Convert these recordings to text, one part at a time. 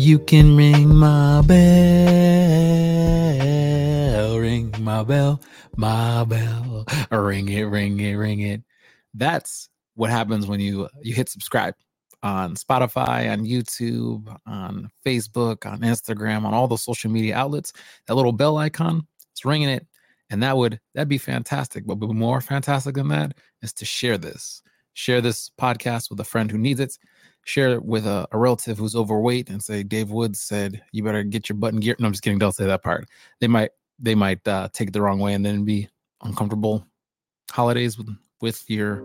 You can ring my bell, ring my bell, ring it, ring it, ring it. That's what happens when you hit subscribe on Spotify, on YouTube, on Facebook, on Instagram, on all the social media outlets. That little bell icon, it's ringing it. And that'd be fantastic. But more fantastic than that is to share this podcast with a friend who needs it. Share it with a relative who's overweight and say, Dave Woods said, you better get your butt in gear. No, I'm just kidding. Don't say that part. They might take it the wrong way and then be uncomfortable holidays with your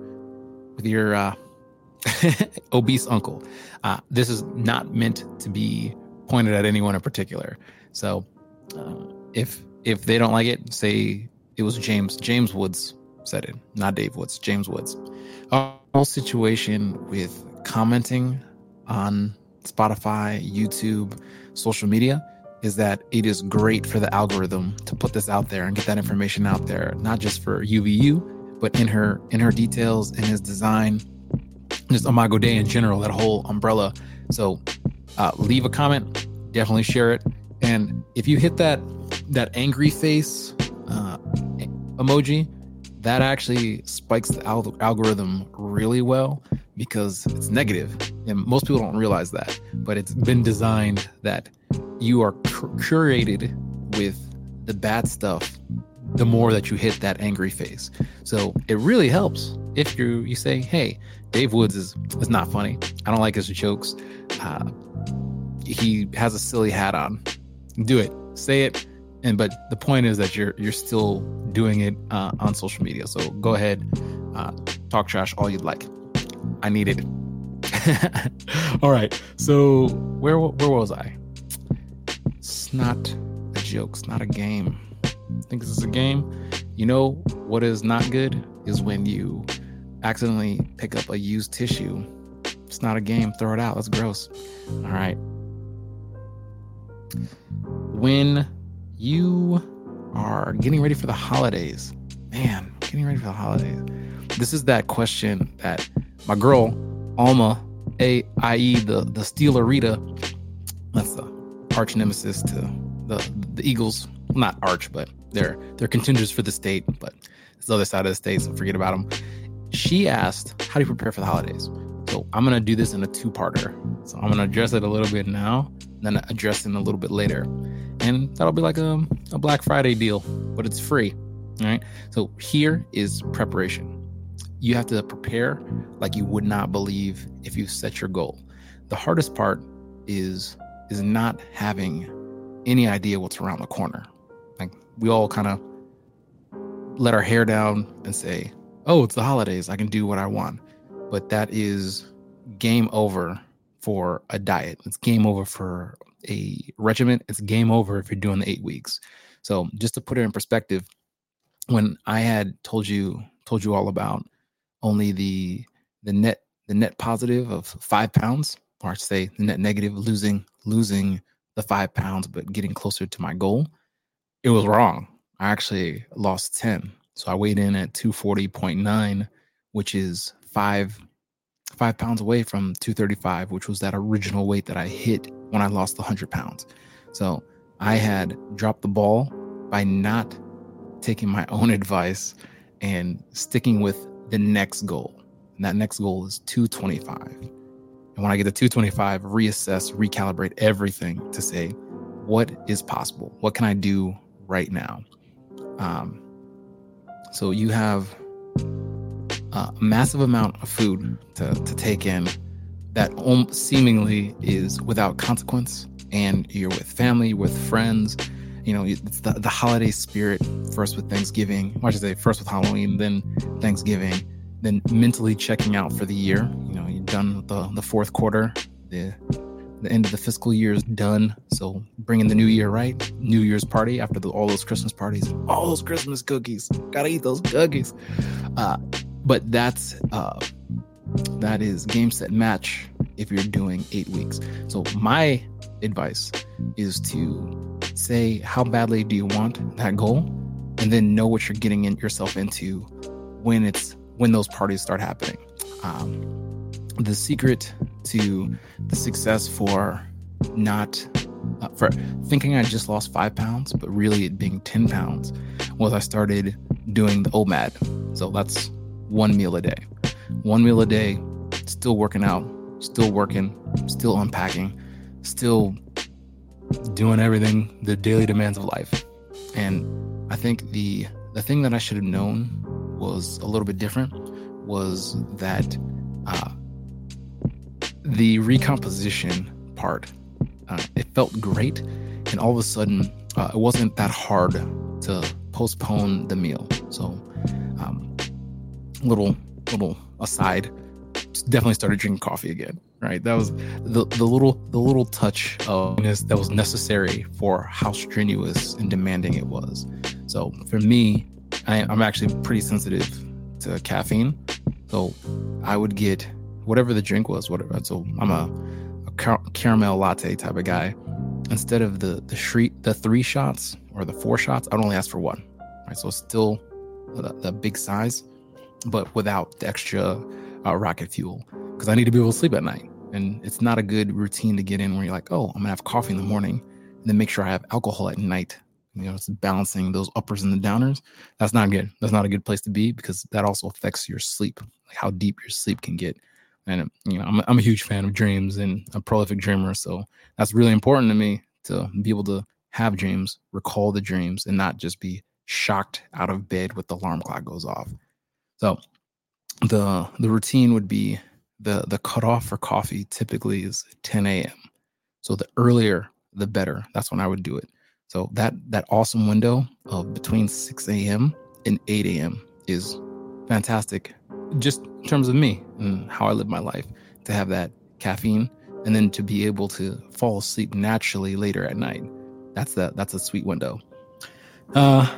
obese uncle. This is not meant to be pointed at anyone in particular. So if they don't like it, say it was James Woods said it, not Dave Woods, James Woods. Our whole situation with commenting on Spotify, YouTube, social media is that it is great for the algorithm to put this out there and get that information out there, not just for UVU, but in her details, in his design, just Imago Dei in general, that whole umbrella. So leave a comment, definitely share it. And if you hit that angry face emoji, that actually spikes the algorithm really well because it's negative. And most people don't realize that, but it's been designed that you are curated with the bad stuff the more that you hit that angry face. So it really helps if you say, hey, Dave Woods is not funny. I don't like his jokes. He has a silly hat on. Do it. Say it. But the point is that you're still doing it on social media. So go ahead, talk trash all you'd like. I need it. All right. So where was I? It's not a joke. It's not a game. I think this is a game. You know what is not good is when you accidentally pick up a used tissue. It's not a game. Throw it out. That's gross. All right. When you are getting ready for the holidays, this is that question that my girl, Alma, i.e. the Steelerita, that's the arch nemesis to the Eagles. Not arch, but they're contenders for the state, but it's the other side of the state, so forget about them. She asked, how do you prepare for the holidays? So I'm going to do this in a two-parter. So I'm going to address it a little bit now, then address it a little bit later. And that'll be like a Black Friday deal, but it's free. All right. So here is preparation. You have to prepare like you would not believe if you set your goal. The hardest part is not having any idea what's around the corner. Like we all kind of let our hair down and say, oh, it's the holidays, I can do what I want. But that is game over for a diet. It's game over for a regimen. It's game over if you're doing the 8 weeks. So just to put it in perspective, when I had told you all about only the net positive of 5 pounds, or I should say the net negative, losing the 5 pounds, but getting closer to my goal, it was wrong. I actually lost 10. So I weighed in at 240.9, which is 5 pounds away from 235, which was that original weight that I hit when I lost 100 pounds. So I had dropped the ball by not taking my own advice and sticking with the next goal. And that next goal is 225. And when I get to 225, reassess, recalibrate everything to say, what is possible? What can I do right now? So you have a massive amount of food to take in that seemingly is without consequence, and you're with family, with friends. You know, it's the holiday spirit, first with Thanksgiving, or I should say first with Halloween, then Thanksgiving, then mentally checking out for the year. You know, you're done with the fourth quarter, the end of the fiscal year is done. So bringing the new year, right? New Year's party after all those Christmas parties, all those Christmas cookies. Gotta eat those cookies. But that is game, set, match if you're doing 8 weeks. So my advice is to say, how badly do you want that goal? And then know what you're getting yourself into when those parties start happening. The secret to the success for not for thinking I just lost 5 pounds, but really it being 10 pounds was I started doing the OMAD. So that's 1 meal a day. 1 meal a day, still working out, still working, still unpacking, still doing everything, the daily demands of life. And I think the thing that I should have known was a little bit different was that the recomposition part, it felt great. And all of a sudden, it wasn't that hard to postpone the meal. So little aside, definitely started drinking coffee again. Right, that was the little touch of that was necessary for how strenuous and demanding it was. So for me, I'm actually pretty sensitive to caffeine. So I would get whatever the drink was, whatever. So I'm a caramel latte type of guy. Instead of the 3 shots or the 4 shots, I'd only ask for 1. Right, so still the big size, but without the extra rocket fuel, because I need to be able to sleep at night. And it's not a good routine to get in where you're like, oh, I'm gonna have coffee in the morning and then make sure I have alcohol at night. It's balancing those uppers and the downers. That's not good. That's not a good place to be, because that also affects your sleep, like how deep your sleep can get. And I'm a huge fan of dreams and a prolific dreamer, so that's really important to me to be able to have dreams, recall the dreams, and not just be shocked out of bed with the alarm clock goes off. So the routine would be the cutoff for coffee typically is 10 a.m. So the earlier, the better. That's when I would do it. So that awesome window of between 6 a.m. and 8 a.m. is fantastic, just in terms of me and how I live my life, to have that caffeine and then to be able to fall asleep naturally later at night. That's a sweet window. Let's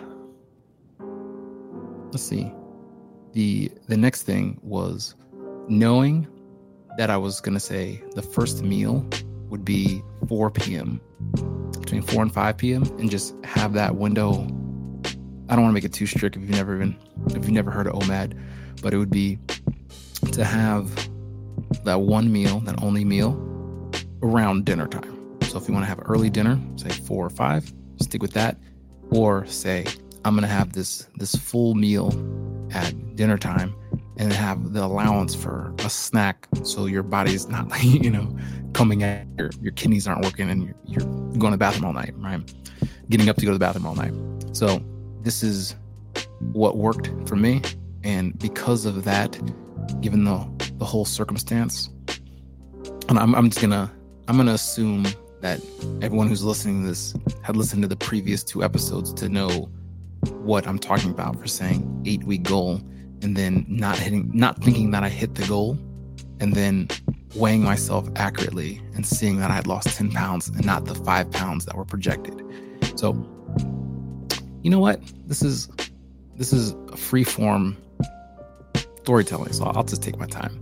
see. The next thing was knowing that I was going to say the first meal would be 4 p.m., between 4 and 5 p.m., and just have that window. I don't want to make it too strict if you've never heard of OMAD, but it would be to have that one meal, that only meal, around dinner time. So if you want to have early dinner, say 4 or 5, stick with that. Or say, I'm going to have this full meal at dinner time and have the allowance for a snack, so your body's not coming at your kidneys aren't working and you're going to the bathroom all night, right? Getting up to go to the bathroom all night. So this is what worked for me, and because of that, given the whole circumstance, and I'm gonna assume that everyone who's listening to this had listened to the previous 2 episodes to know what I'm talking about for saying 8-week goal, and then not thinking that I hit the goal, and then weighing myself accurately and seeing that I had lost 10 pounds and not the 5 pounds that were projected. So, you know what? This is a free form storytelling, so I'll just take my time.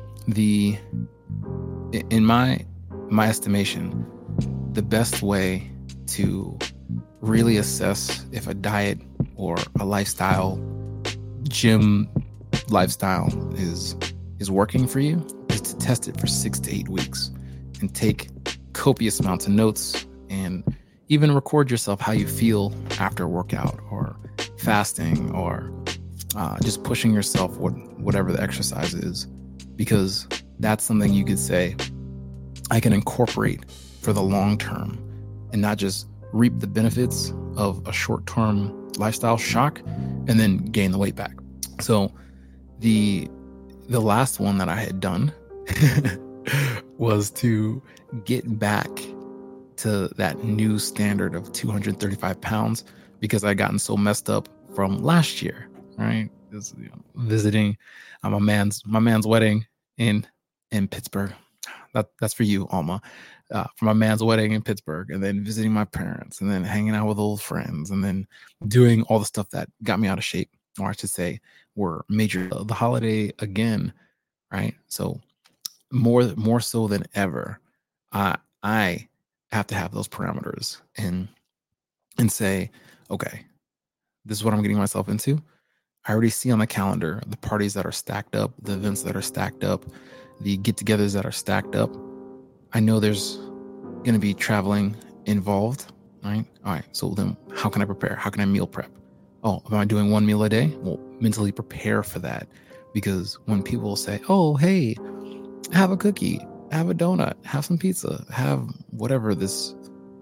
In my estimation, the best way to really assess if a diet or a lifestyle, gym lifestyle is working for you is to test it for 6 to 8 weeks and take copious amounts of notes, and even record yourself how you feel after a workout or fasting or just pushing yourself, whatever the exercise is, because that's something you could say I can incorporate for the long term and not just reap the benefits of a short-term lifestyle shock and then gain the weight back. So the last one that I had done was to get back to that new standard of 235 pounds, because I gotten so messed up from last year, right? Visiting my man's wedding in Pittsburgh. That's for you, Alma. For my man's wedding in Pittsburgh, and then visiting my parents, and then hanging out with old friends, and then doing all the stuff that got me out of shape, or I should say, were major. The holiday again, right? So more so than ever, I have to have those parameters and say, okay, this is what I'm getting myself into. I already see on the calendar the parties that are stacked up, the events that are stacked up, the get-togethers that are stacked up. I know there's going to be traveling involved, right? All right. So then how can I prepare? How can I meal prep? Oh, am I doing one meal a day? Well, mentally prepare for that. Because when people say, oh, hey, have a cookie, have a donut, have some pizza, have whatever this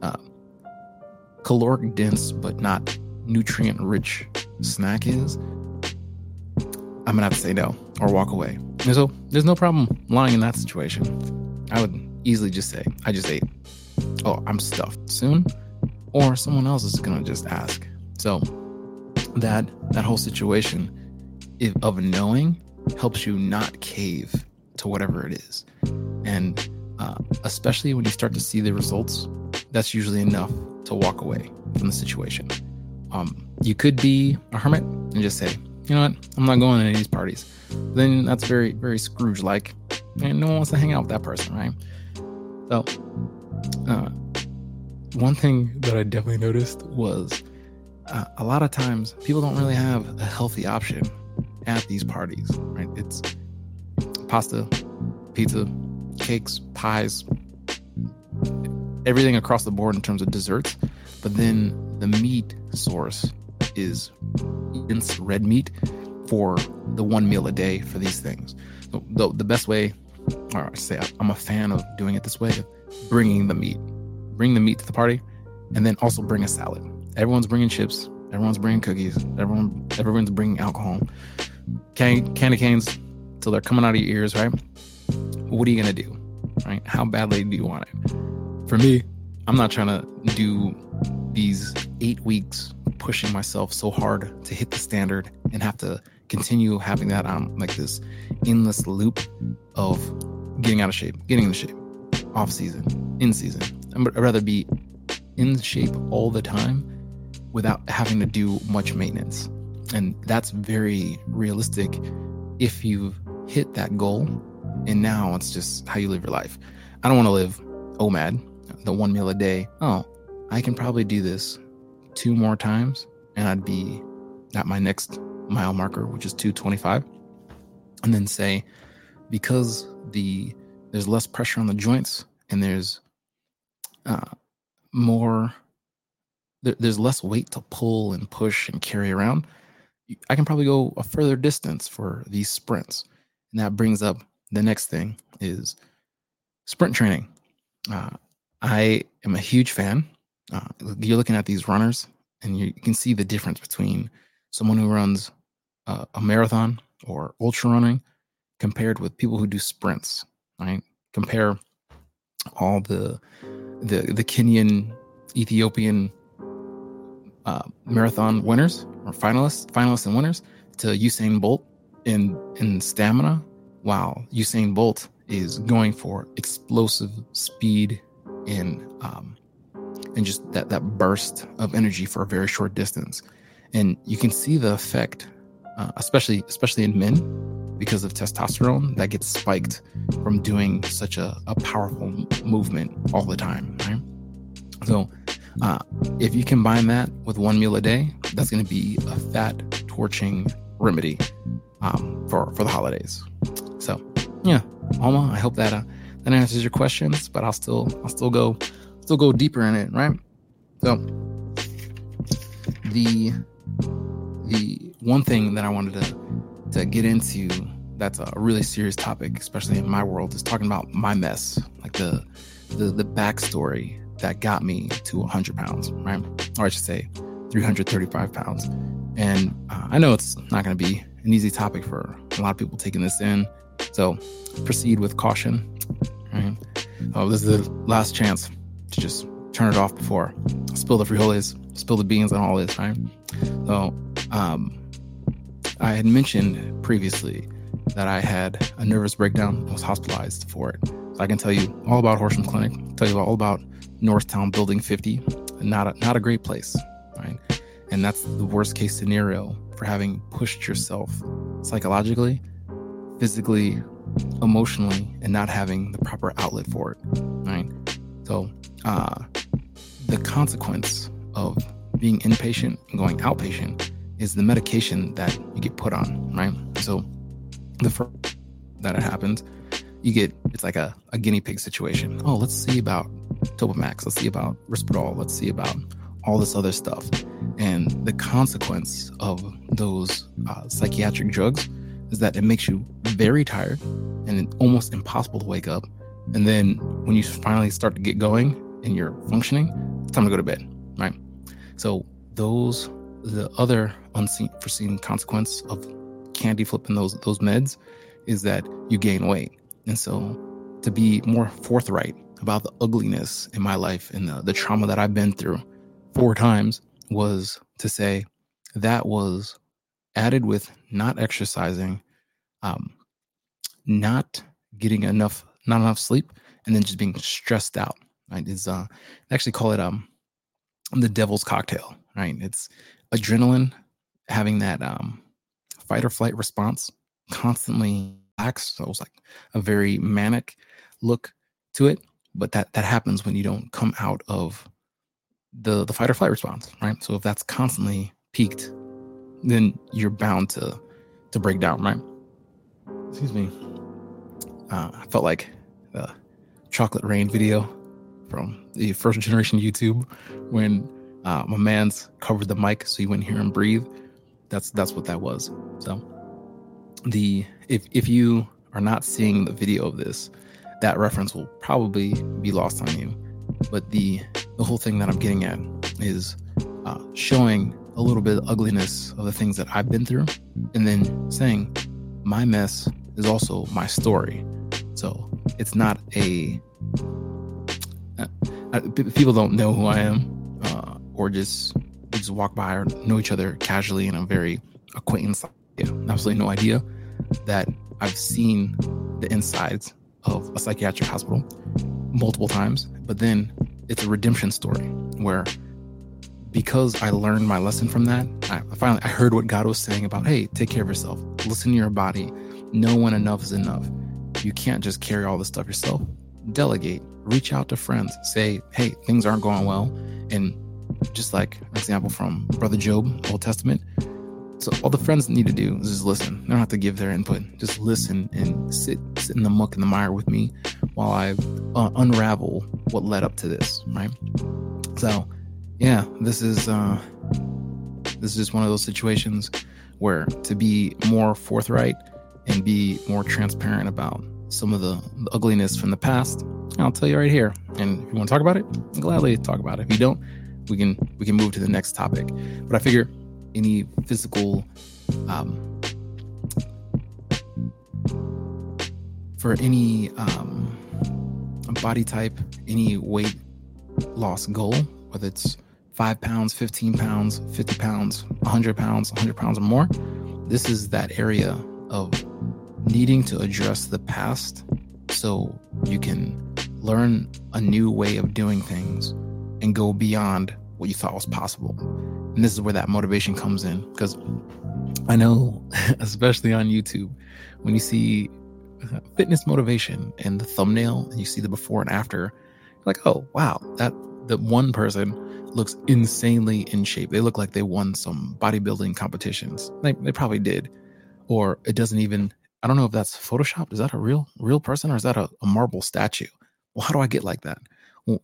caloric dense but not nutrient rich snack is, I'm gonna have to say no or walk away. And so there's no problem lying in that situation. I would easily just say, I just ate. Oh, I'm stuffed soon. Or someone else is gonna just ask. So that whole situation of knowing helps you not cave to whatever it is. And especially when you start to see the results, that's usually enough to walk away from the situation. You could be a hermit and just say, you know what, I'm not going to any of these parties. Then that's very, very Scrooge-like, and no one wants to hang out with that person, right? So, one thing that I definitely noticed was a lot of times people don't really have a healthy option at these parties, right? It's pasta, pizza, cakes, pies, everything across the board in terms of desserts. But then the meat source is dense red meat for the one meal a day for these things. The best way, or I say I'm a fan of doing it this way, bringing the meat. Bring the meat to the party, and then also bring a salad. Everyone's bringing chips. Everyone's bringing cookies. Everyone's bringing alcohol. Candy canes till they're coming out of your ears, right? What are you going to do, right? How badly do you want it? For me, I'm not trying to do these 8 weeks pushing myself so hard to hit the standard and have to continue having that like this endless loop of getting out of shape, getting into shape, off season, in season. I'd rather be in shape all the time without having to do much maintenance. And that's very realistic if you've hit that goal and now it's just how you live your life. I don't want to live OMAD, the one meal a day. Oh, I can probably do this 2 more times and I'd be at my next mile marker, which is 2:25. And then say, because there's less pressure on the joints and there's there's less weight to pull and push and carry around, I can probably go a further distance for these sprints. And that brings up the next thing is sprint training. I am a huge fan. You're looking at these runners and you can see the difference between someone who runs a marathon or ultra running compared with people who do sprints, right? Compare all the Kenyan, Ethiopian marathon winners or finalists and winners to Usain Bolt in stamina, while Usain Bolt is going for explosive speed and just that burst of energy for a very short distance. And you can see the effect, especially in men, because of testosterone that gets spiked from doing such a powerful movement all the time, right? So if you combine that with 1 meal a day, that's going to be a fat torching remedy for the holidays. So yeah, Alma, I hope that answers your questions, but I'll still go deeper in it, right? So the one thing that I wanted to get into that's a really serious topic, especially in my world, is talking about my mess, like the backstory that got me to 100 pounds, right? Or I should say 335 pounds. And I know it's not going to be an easy topic for a lot of people taking this in. So proceed with caution, right? Oh, this is the last chance to just turn it off before I spill the frijoles, spill the beans and all this, right? So I had mentioned previously that I had a nervous breakdown and was hospitalized for it. So I can tell you all about Horsham Clinic, tell you all about Northtown Building 50, not a great place, right? And that's the worst case scenario for having pushed yourself psychologically, physically, emotionally, and not having the proper outlet for it, right? So the consequence of being inpatient and going outpatient is the medication that you get put on, right? So the first that it happens, it's like a guinea pig situation. Oh, let's see about Topamax. Let's see about Risperdal. Let's see about all this other stuff. And the consequence of those psychiatric drugs is that it makes you very tired and almost impossible to wake up. And then when you finally start to get going and you're functioning, it's time to go to bed, right? So the other unforeseen consequence of candy flipping those meds is that you gain weight. And so to be more forthright about the ugliness in my life and the trauma that I've been through 4 times was to say that was added with not exercising, not getting not enough sleep, and then just being stressed out. Right? It's they actually call it the devil's cocktail. Right? It's adrenaline, having that fight or flight response constantly acts. So it was like a very manic look to it, but that happens when you don't come out of the fight or flight response, right? So if that's constantly peaked, then you're bound to break down, right? Excuse me. I felt like the Chocolate Rain video from the first generation YouTube when my man's covered the mic so you wouldn't hear him breathe. That's what that was. So if you are not seeing the video of this, that reference will probably be lost on you. But the whole thing that I'm getting at is showing a little bit of ugliness of the things that I've been through, and then saying my mess is also my story. So it's not people don't know who I am, or just walk by or know each other casually in a very acquaintance. Absolutely no idea that I've seen the insides of a psychiatric hospital multiple times. But then it's a redemption story where, because I learned my lesson from that, I heard what God was saying about, hey, take care of yourself, listen to your body, know when enough is enough. You can't just carry all this stuff yourself. Delegate, reach out to friends, say, hey, things aren't going well. And just like an example from Brother Job, Old Testament, so all the friends need to do is just listen. They don't have to give their input. Just listen and sit in the muck and the mire with me while I unravel what led up to this, right? So, yeah, this is just one of those situations where to be more forthright and be more transparent about some of the ugliness from the past, I'll tell you right here. And if you want to talk about it, I'll gladly talk about it. If you don't, we can move to the next topic. But I figure any physical for any body type, any weight loss goal, whether it's 5 pounds, 15 pounds, 50 pounds, 100 pounds, 100 pounds or more, this is that area of needing to address the past so you can learn a new way of doing things and go beyond what you thought was possible. And this is where that motivation comes in, because I know, especially on YouTube, when you see fitness motivation and the thumbnail and you see the before and after, you're like, oh, wow, that one person looks insanely in shape. They look like they won some bodybuilding competitions. They probably did. Or it doesn't even, I don't know if that's Photoshopped. Is that a real person, or is that a marble statue? Well, how do I get like that? Well,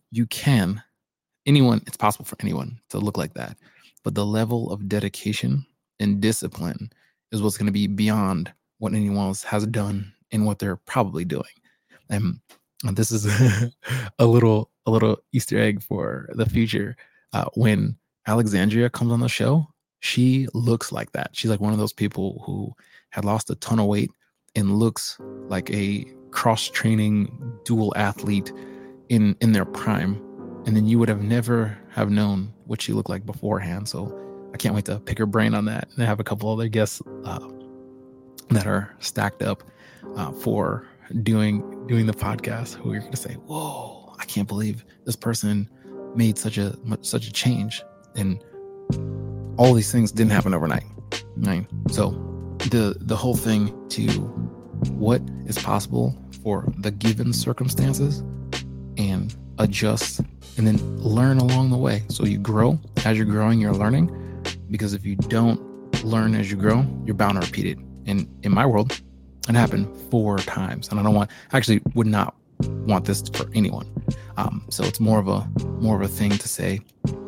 it's possible for anyone to look like that. But the level of dedication and discipline is what's going to be beyond what anyone else has done and what they're probably doing. And this is a little Easter egg for the future. When Alexandria comes on the show, she looks like that. She's like one of those people who had lost a ton of weight and looks like a cross-training dual athlete in their prime. And then you would have never have known what she looked like beforehand. So I can't wait to pick her brain on that. And I have a couple other guests that are stacked up for doing the podcast, who you're going to say, whoa, I can't believe this person made such a change. And all these things didn't happen overnight, right? So the whole thing to what is possible for the given circumstances and adjust and then learn along the way. So you grow. As you're growing, you're learning, because if you don't learn as you grow, you're bound to repeat it. And in my world, it happened 4 times. And I would not want this for anyone. So it's more of a thing to say.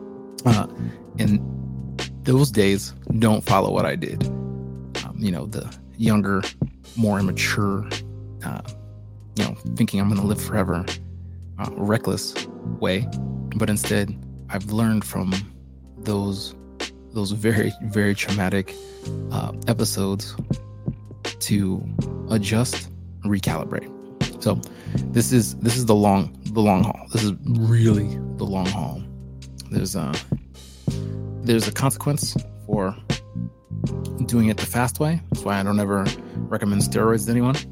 In those days, don't follow what I did. The younger, more immature, thinking I'm going to live forever, reckless way. But instead, I've learned from those very, very traumatic episodes to adjust, recalibrate. So this is the long haul. This is really the long haul. There's a consequence for doing it the fast way. That's why I don't ever recommend steroids to anyone.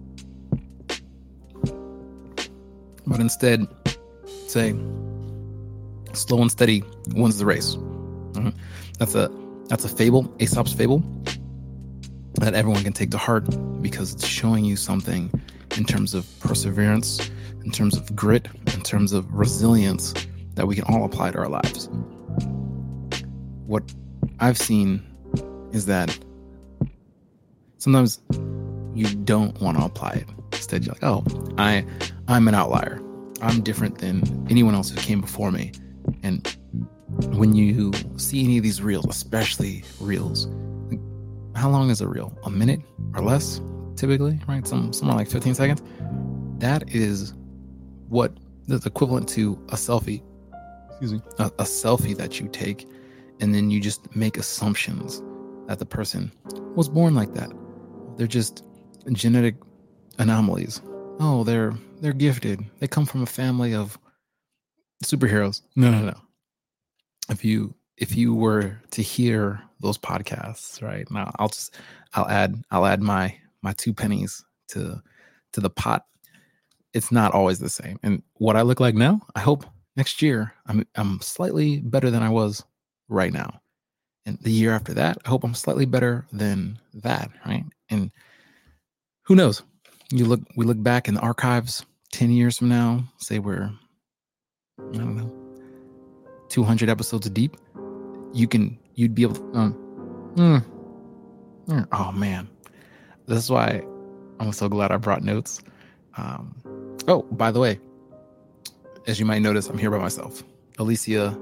But instead, say slow and steady wins the race. Mm-hmm. That's a fable, Aesop's fable, that everyone can take to heart because it's showing you something in terms of perseverance, in terms of grit, in terms of resilience that we can all apply to our lives. What I've seen is that sometimes you don't want to apply it. Instead, you're like, oh, I'm an outlier. I'm different than anyone else who came before me. And when you see any of these reels, especially reels, like, how long is a reel? A minute or less, typically, right? Somewhere like 15 seconds. That is what is equivalent to a selfie. Excuse me. A selfie that you take, and then you just make assumptions that the person was born like that. They're just genetic anomalies. Oh, they're gifted. They come from a family of superheroes. No. If you were to hear those podcasts, right now, I'll add my 2 pennies to the pot. It's not always the same. And what I look like now, I hope next year I'm slightly better than I was right now. And the year after that, I hope I'm slightly better than that, right? And who knows? We look back in the archives 10 years from now, say we're, I don't know, 200 episodes deep. You'd be able to, oh man, this is why I'm so glad I brought notes. Oh, by the way, as you might notice, I'm here by myself. Alicia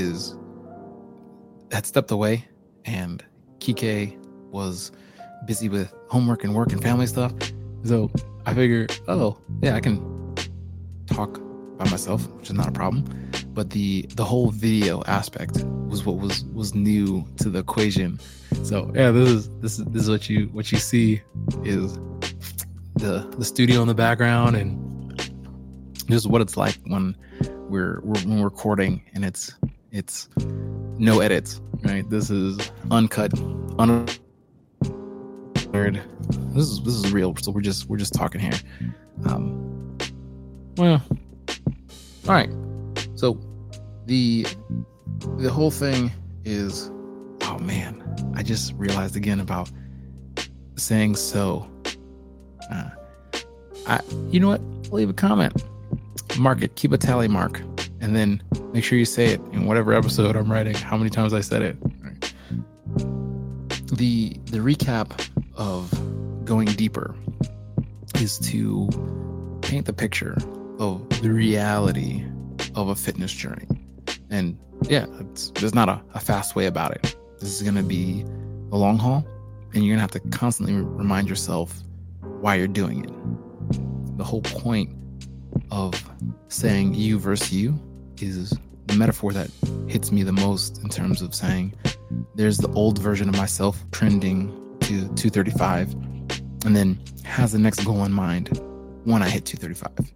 had stepped away, and Kike was busy with homework and work and family stuff. So I figured, oh yeah, I can talk by myself, which is not a problem. But the whole video aspect was what was new to the equation. So yeah, this is what you see is the studio in the background, and just what it's like when we're recording, and it's no edits, right? This is uncut, This is real. So we're just talking here. Well, all right. So the whole thing is, oh man, I just realized again about saying so. You know what? Leave a comment, mark it, keep a tally mark, and then make sure you say it in whatever episode I'm writing. How many times I said it. Right. The recap of going deeper is to paint the picture of the reality of a fitness journey. And yeah, there's not a fast way about it. This is going to be a long haul, and you're going to have to constantly remind yourself why you're doing it. The whole point of saying you versus you is the metaphor that hits me the most, in terms of saying there's the old version of myself trending to 235, and then has the next goal in mind when I hit 235.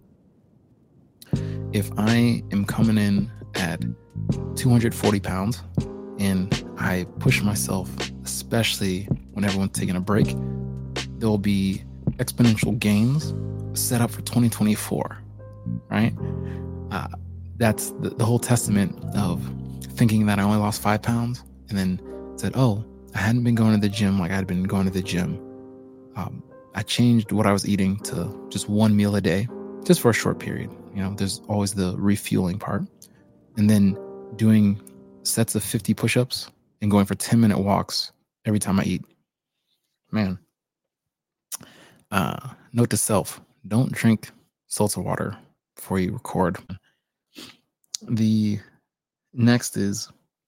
If I am coming in at 240 pounds and I push myself, especially when everyone's taking a break, there'll be exponential gains set up for 2024, right? That's the whole testament of thinking that I only lost 5 pounds and then said, oh, I hadn't been going to the gym like I'd been going to the gym. I changed what I was eating to just 1 meal a day, just for a short period. You know, there's always the refueling part. And then doing sets of 50 push-ups and going for 10-minute walks every time I eat. Man, note to self, don't drink seltzer water before you record. The next is,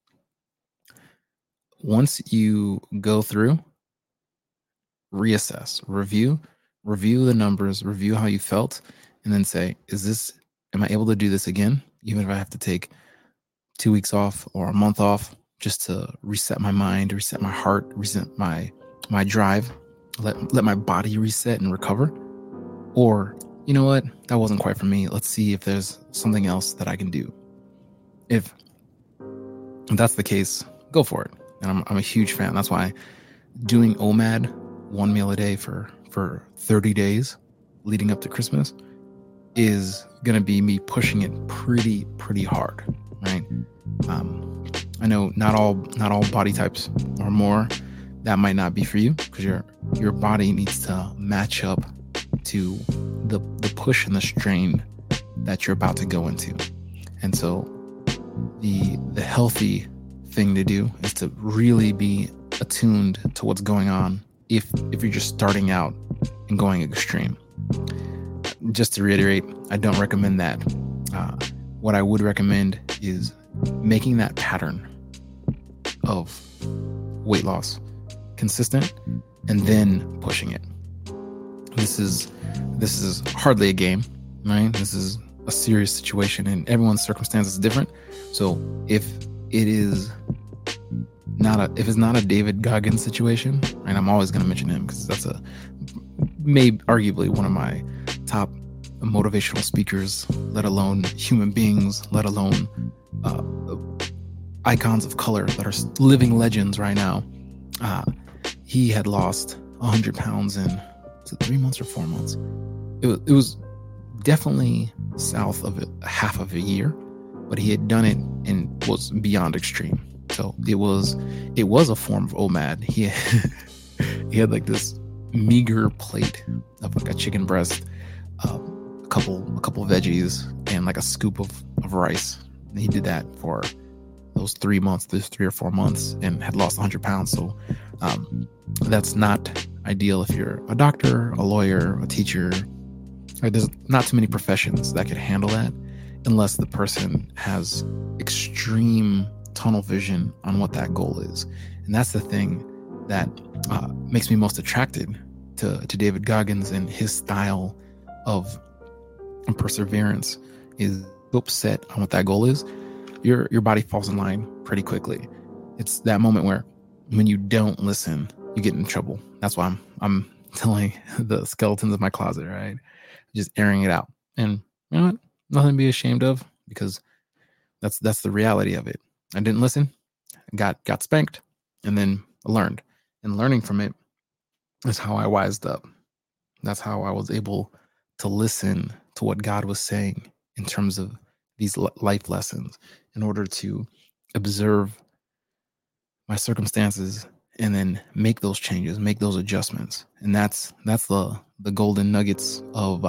once you go through, reassess, review the numbers, review how you felt, and then say, am I able to do this again? Even if I have to take 2 weeks off or a month off, just to reset my mind, reset my heart, reset my drive, let my body reset and recover. Or, you know what, that wasn't quite for me. Let's see if there's something else that I can do. If that's the case, go for it. And I'm a huge fan. That's why doing OMAD, 1 meal a day for 30 days leading up to Christmas, is going to be me pushing it pretty hard, right? I know not all body types or more, that might not be for you, because your body needs to match up to the push and the strain that you're about to go into. And so the healthy thing to do is to really be attuned to what's going on if you're just starting out and going extreme. Just to reiterate, I don't recommend that. What I would recommend is making that pattern of weight loss consistent and then pushing it. This is hardly a game, right? This is a serious situation, and everyone's circumstance is different. So if it's not a David Goggins situation, and I'm always going to mention him because that's arguably one of my top motivational speakers, let alone human beings, let alone icons of color that are living legends right now. He had lost 100 pounds in, was it 3 months or 4 months? It was definitely south of half of a year, but he had done it and was beyond extreme. So it was a form of OMAD. He had like this meager plate of like a chicken breast, a couple veggies, and like a scoop of rice. And he did that for those 3 months, those 3 or 4 months, and had lost 100 pounds. So that's not ideal if you're a doctor, a lawyer, a teacher. There's not too many professions that could handle that unless the person has extreme tunnel vision on what that goal is. And that's the thing that makes me most attracted to David Goggins and his style of perseverance. Is set on what that goal is, your body falls in line pretty quickly. It's that moment where when you don't listen, you get in trouble. That's why I'm telling the skeletons of my closet, right? Just airing it out. And you know what? Nothing to be ashamed of, because that's the reality of it. I didn't listen, got spanked, and then learned. And learning from it is how I wised up. That's how I was able to listen to what God was saying in terms of these life lessons, in order to observe my circumstances and then make those changes, make those adjustments. And that's the golden nuggets of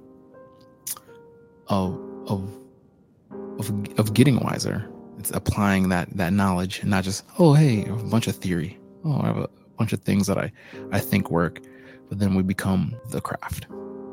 getting wiser. It's applying that knowledge, and not just, oh, hey, I have a bunch of theory. Oh, I have a bunch of things that I think work, but then we become the craft.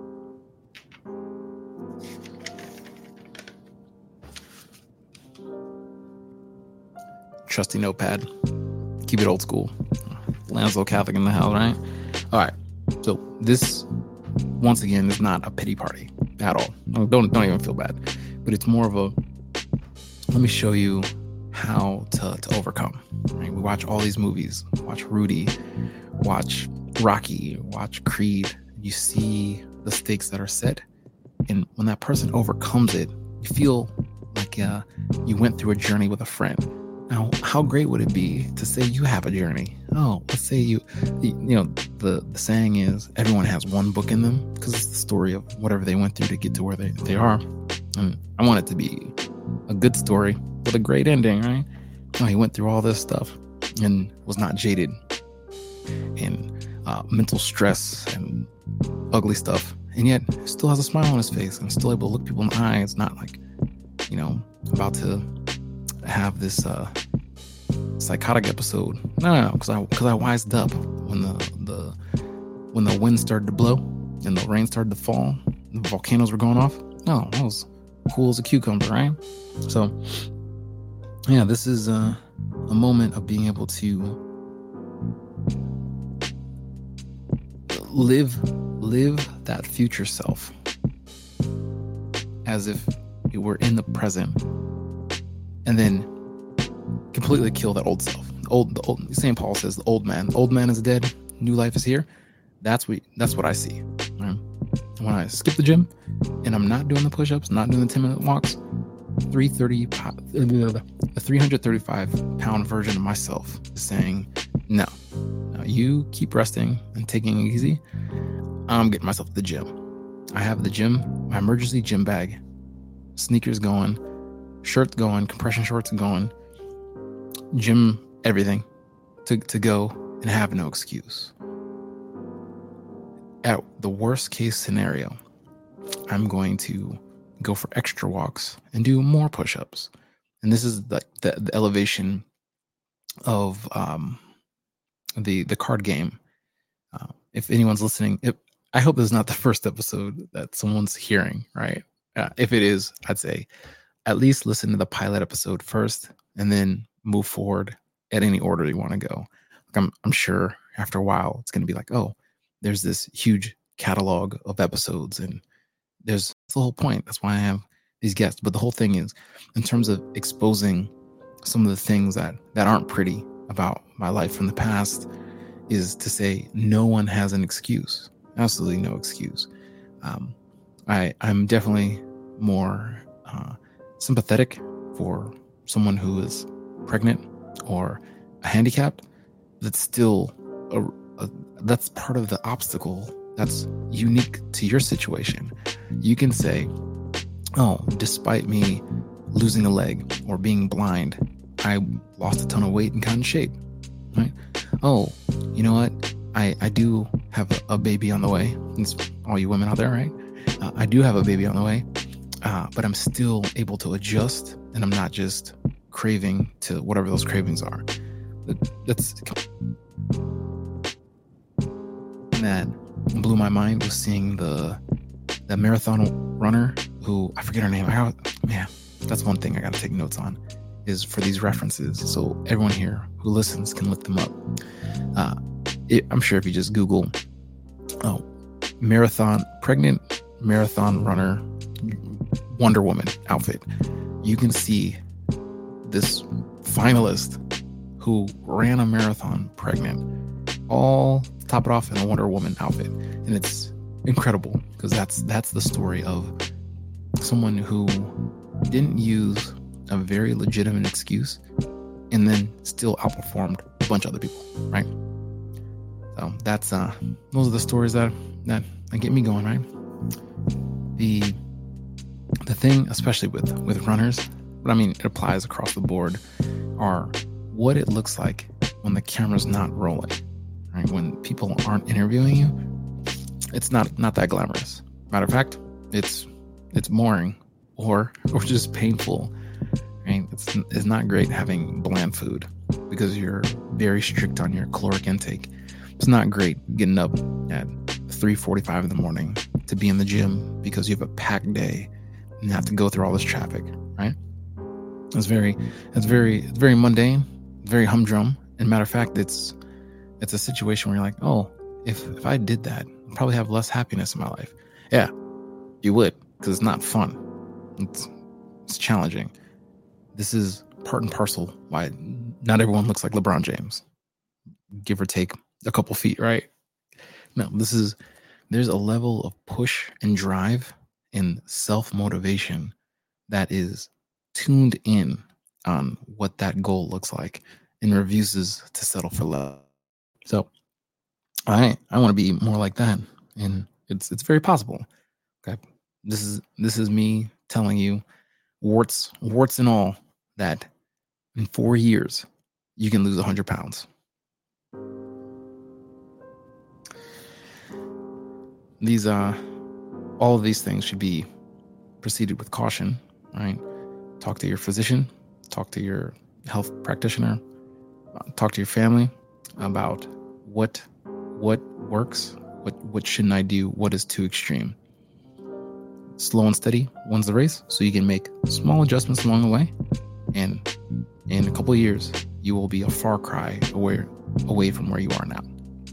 Trusty notepad. Keep it old school. Lansdale Catholic in the house, right? All right. So this, once again, is not a pity party at all. Don't even feel bad. But it's more of a, let me show you how to overcome. Right? We watch all these movies. Watch Rudy. Watch Rocky. Watch Creed. You see the stakes that are set. And when that person overcomes it, you feel like you went through a journey with a friend. Now, how great would it be to say you have a journey? Oh, let's say you know, the saying is everyone has one book in them, because it's the story of whatever they went through to get to where they are. And I want it to be a good story with a great ending, right? Oh, he went through all this stuff and was not jaded and mental stress and ugly stuff, and yet still has a smile on his face and still able to look people in the eye. It's not like, you know, about to have this psychotic episode. No, because I wised up when the wind started to blow and the rain started to fall. the volcanoes were going off. No, I was cool as a cucumber, right? So yeah, this is a moment of being able to live that future self as if it were in the present, and then completely kill that old self. The old St. Paul says the old man is dead, new life is here. That's what I see. Right? When I skip the gym and I'm not doing the push-ups, not doing the 10-minute walks, the 335-pound version of myself is saying, no, you keep resting and taking it easy. I'm getting myself to the gym. I have the gym, my emergency gym bag, sneakers going, shirts going, compression shorts going, gym, everything to go and have no excuse. At the worst case scenario, I'm going to go for extra walks and do more push-ups. And this is the elevation of the card game. If anyone's listening, I hope this is not the first episode that someone's hearing, right? If it is, I'd say at least listen to the pilot episode first and then move forward at any order you want to go. Like I'm sure after a while it's going to be like, oh, there's this huge catalog of episodes, and that's the whole point. That's why I have these guests. But the whole thing is, in terms of exposing some of the things that aren't pretty about my life from the past, is to say no one has an excuse. Absolutely no excuse. I'm definitely more sympathetic for someone who is pregnant or handicapped. That's still that's part of the obstacle that's unique to your situation. You can say, oh, despite me losing a leg or being blind, I lost a ton of weight and got in shape, right? Oh, you know what? I do have a baby on the way. It's all you women out there, right? I do have a baby on the way, but I'm still able to adjust, and I'm not just craving to whatever those cravings are. That's that blew my mind was seeing the marathon runner who, I forget her name. That's one thing I got to take notes on, is for these references, so everyone here who listens can look them up. I'm sure if you just Google pregnant marathon runner Wonder Woman outfit, you can see this finalist who ran a marathon pregnant, all top it off in a Wonder Woman outfit. And it's incredible because that's the story of someone who didn't use a very legitimate excuse and then still outperformed a bunch of other people, right? So that's those are the stories that get me going, right? The thing, especially with runners, but I mean it applies across the board, are what it looks like when the camera's not rolling, right? When people aren't interviewing you, it's not that glamorous. Matter of fact, it's boring or just painful, right? It's not great having bland food because you're very strict on your caloric intake. It's not great getting up at 3:45 in the morning to be in the gym because you have a packed day and have to go through all this traffic, right? It's very mundane, very humdrum. And matter of fact, it's a situation where you're like, oh, if I did that, I'd probably have less happiness in my life. Yeah, you would, because it's not fun. It's challenging. This is part and parcel why not everyone looks like LeBron James, give or take a couple feet, right? No, there's a level of push and drive and self-motivation that is tuned in on what that goal looks like and refuses to settle for less. So I want to be more like that, and it's very possible. Okay, this is me telling you, warts and all, that in 4 years you can lose 100 pounds. These all of these things should be proceeded with caution, right? Talk to your physician, talk to your health practitioner, talk to your family about what works, what shouldn't I do, what is too extreme. slow and steady wins the race. So you can make small adjustments along the way. And in a couple of years, you will be a far cry away from where you are now.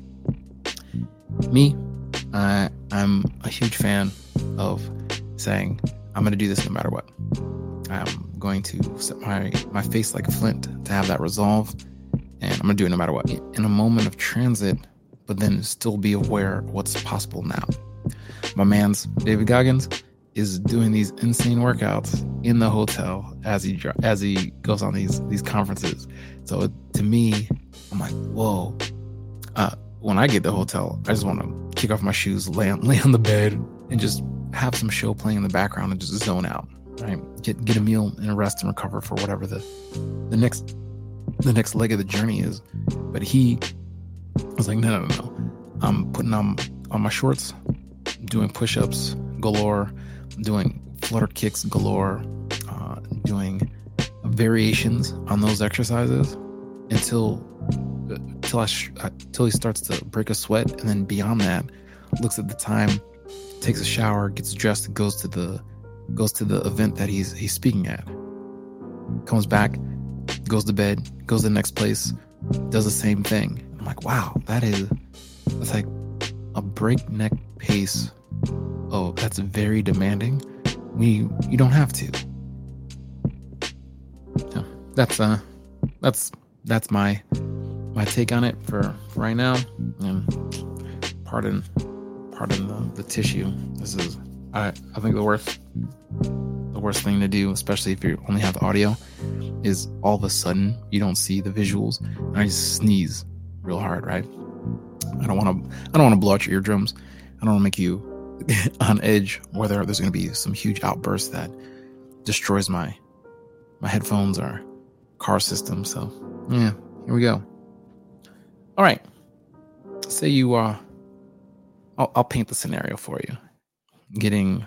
Me, I'm a huge fan of saying, I'm going to do this no matter what. I'm going to set my face like a flint to have that resolve. And I'm going to do it no matter what. In a moment of transit, but then still be aware of what's possible now. My man's David Goggins is doing these insane workouts in the hotel as he goes on these conferences. So to me, I'm like, whoa. When I get to the hotel, I just want to kick off my shoes, lay on the bed, and just have some show playing in the background and just zone out. Right? Get a meal and a rest and recover for whatever the next leg of the journey is. But he was like, no. I'm putting on my shorts, doing push-ups galore, doing flutter kicks galore, doing variations on those exercises until he starts to break a sweat, and then beyond that, looks at the time, takes a shower, gets dressed, goes to the event that he's speaking at, comes back, goes to bed, goes to the next place, does the same thing. I'm like, wow, that's like a breakneck pace. Oh, that's very demanding. You don't have to. Yeah, that's my take on it for right now. And pardon the tissue. This is I think the worst thing to do, especially if you only have the audio, is all of a sudden you don't see the visuals and I just sneeze real hard, right? I don't want to blow out your eardrums. I don't want to make you on edge, whether there's going to be some huge outburst that destroys my headphones or car system. So yeah, here we go. All right. Say you are, I'll paint the scenario for you. Getting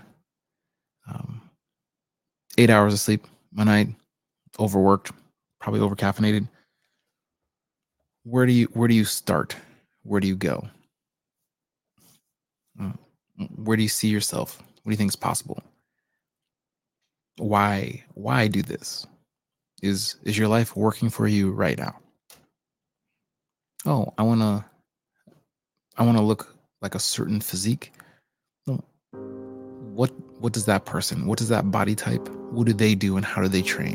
8 hours of sleep a night, overworked, probably overcaffeinated. Where do you start? Where do you go? Where do you see yourself? What do you think is possible? Why do this? Is your life working for you right now? Oh, I want to look like a certain physique. What does that person, what does that body type, what do they do and how do they train?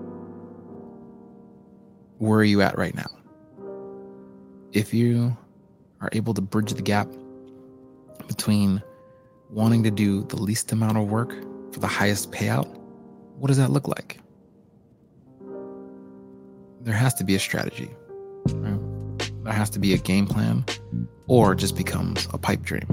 Where are you at right now? If you are able to bridge the gap between wanting to do the least amount of work for the highest payout, what does that look like? There has to be a strategy, right? There has to be a game plan, or it just becomes a pipe dream.